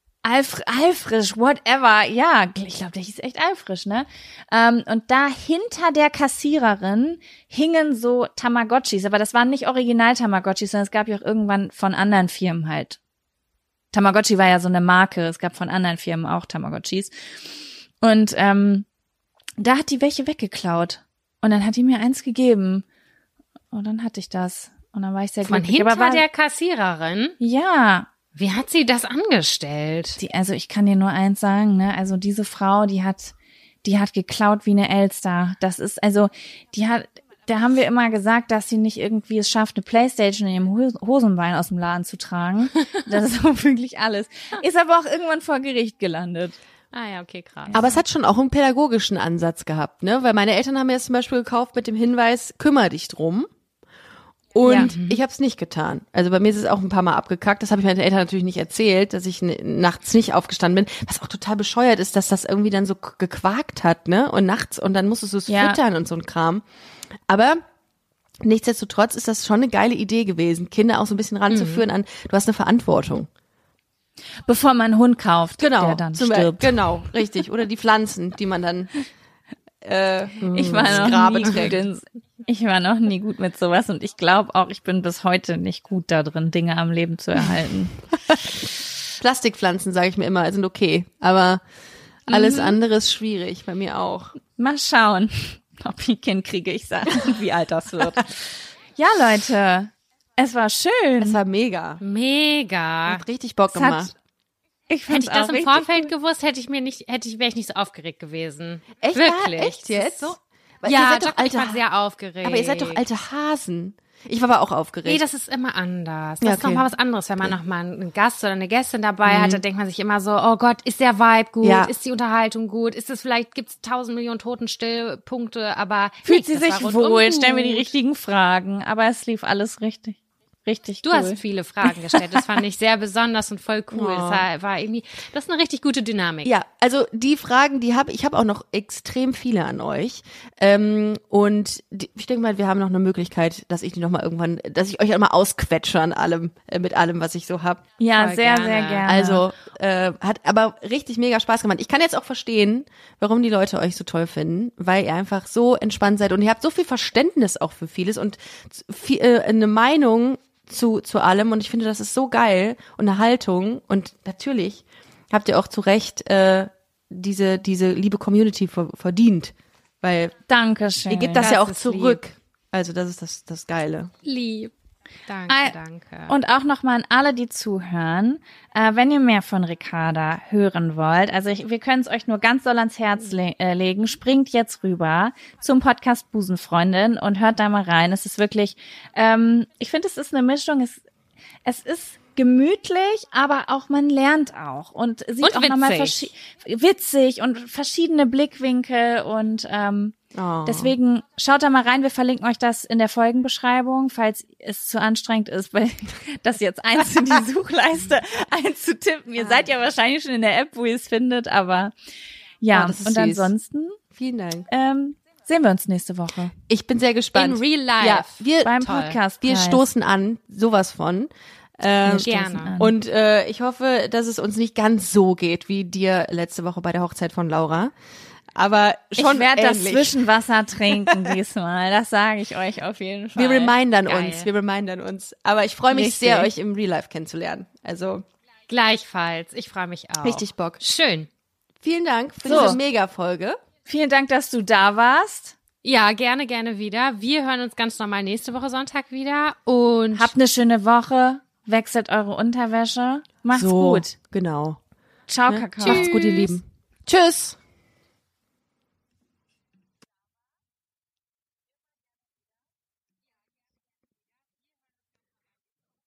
Alfrisch, whatever. Ja, ich glaube, der hieß echt Alfrisch, ne? Und da hinter der Kassiererin hingen so Tamagotchis, aber das waren nicht Original-Tamagotchis, sondern es gab ja auch irgendwann von anderen Firmen halt. Tamagotchi war ja so eine Marke, es gab von anderen Firmen auch Tamagotchis. Und da hat die welche weggeklaut. Und dann hat die mir eins gegeben. Und dann hatte ich das. Und dann war ich sehr glücklich. Von hinter der Kassiererin? Ja. Wie hat sie das angestellt? Also ich kann dir nur eins sagen, ne? Also diese Frau, die hat geklaut wie eine Elster. Das ist, also, da haben wir immer gesagt, dass sie nicht irgendwie es schafft, eine Playstation in ihrem Hosenbein aus dem Laden zu tragen. Das ist auch wirklich alles. Ist aber auch irgendwann vor Gericht gelandet. Ah ja, okay, krass. Aber es hat schon auch einen pädagogischen Ansatz gehabt, ne? Weil meine Eltern haben mir das zum Beispiel gekauft mit dem Hinweis, kümmere dich drum. Und ich habe es nicht getan. Also bei mir ist es auch ein paar Mal abgekackt. Das habe ich meinen Eltern natürlich nicht erzählt, dass ich nachts nicht aufgestanden bin. Was auch total bescheuert ist, dass das irgendwie dann so gequakt hat, ne? Und nachts und dann musstest du es füttern und so ein Kram. Aber nichtsdestotrotz ist das schon eine geile Idee gewesen, Kinder auch so ein bisschen ranzuführen an, du hast eine Verantwortung. Bevor man einen Hund kauft, der dann stirbt. Genau, richtig. Oder die Pflanzen, die man dann Ich war noch nie gut mit sowas und ich glaube auch, ich bin bis heute nicht gut da drin, Dinge am Leben zu erhalten. Plastikpflanzen, sage ich mir immer, sind okay, aber alles andere ist schwierig, bei mir auch. Mal schauen, ob ich ein Kind kriege, ich sage, wie alt das wird. Ja, Leute, es war schön. Es war mega. Mega. Hat richtig Bock gemacht. Hätte ich das im Vorfeld gewusst, wäre ich nicht so aufgeregt gewesen. Echt? Wirklich. Echt jetzt? So? Weil Ja, doch ich war sehr aufgeregt. Aber ihr seid doch alte Hasen. Ich war aber auch aufgeregt. Nee, das ist immer anders. Das Ja, ist nochmal was anderes. Wenn man nochmal einen Gast oder eine Gästin dabei hat, dann denkt man sich immer so, oh Gott, ist der Vibe gut? Ja. Ist die Unterhaltung gut? Ist es vielleicht, gibt's 1000 Millionen Totenstillpunkte, aber Fühlt nee, sie das sich war rundum wohl, gut. stellen wir die richtigen Fragen, aber es lief alles richtig Du cool. hast viele Fragen gestellt. Das fand ich sehr besonders und voll cool. Oh. Das war irgendwie, das ist eine richtig gute Dynamik. Ja, also die Fragen, ich habe auch noch extrem viele an euch. Und ich denke mal, wir haben noch eine Möglichkeit, dass ich euch einmal ausquetsche an allem, mit allem, was ich so hab. Ja, Voll sehr, gerne. sehr gerne. Also hat aber richtig mega Spaß gemacht. Ich kann jetzt auch verstehen, warum die Leute euch so toll finden, weil ihr einfach so entspannt seid und ihr habt so viel Verständnis auch für vieles und eine Meinung zu allem und ich finde, das ist so geil und eine Haltung und natürlich habt ihr auch zu Recht diese liebe Community verdient, weil Dankeschön. ihr gebt das ja Das auch ist zurück. Also das ist das Geile. Lieb. Danke, danke. Und auch nochmal an alle, die zuhören, wenn ihr mehr von Ricarda hören wollt, also wir können es euch nur ganz doll ans Herz legen, springt jetzt rüber zum Podcast Busenfreundin und hört da mal rein. Es ist wirklich, ich finde, es ist eine Mischung, es ist gemütlich, aber auch man lernt auch und sieht Und auch nochmal witzig. witzig und verschiedene Blickwinkel und deswegen schaut da mal rein. Wir verlinken euch das in der Folgenbeschreibung, falls es zu anstrengend ist, weil das jetzt eins in die Suchleiste einzutippen. Ihr seid ja wahrscheinlich schon in der App, wo ihr es findet, aber ja, das ist und süß. ansonsten Vielen Dank. sehen wir uns nächste Woche Ich bin sehr gespannt. In real life. Ja, wir, beim Toll. Podcast. wir stoßen an, sowas von. Gerne. Und ich hoffe, dass es uns nicht ganz so geht wie dir letzte Woche bei der Hochzeit von Laura. Aber schon Ich werde das ähnlich. Zwischenwasser trinken diesmal. Das sage ich euch auf jeden Fall. Wir remindern Geil. uns. Aber ich freue mich Richtig. sehr, euch im Real Life kennenzulernen. Also Gleichfalls. Ich freue mich auch. richtig Bock. Schön. Vielen Dank für So. diese Mega-Folge. Vielen Dank, dass du da warst. Ja, gerne, gerne wieder. Wir hören uns ganz normal nächste Woche Sonntag wieder und Habt eine schöne Woche. Wechselt eure Unterwäsche. Macht's gut. Genau. Ciao, Ne? Kakao. Macht's gut, ihr Lieben. Tschüss.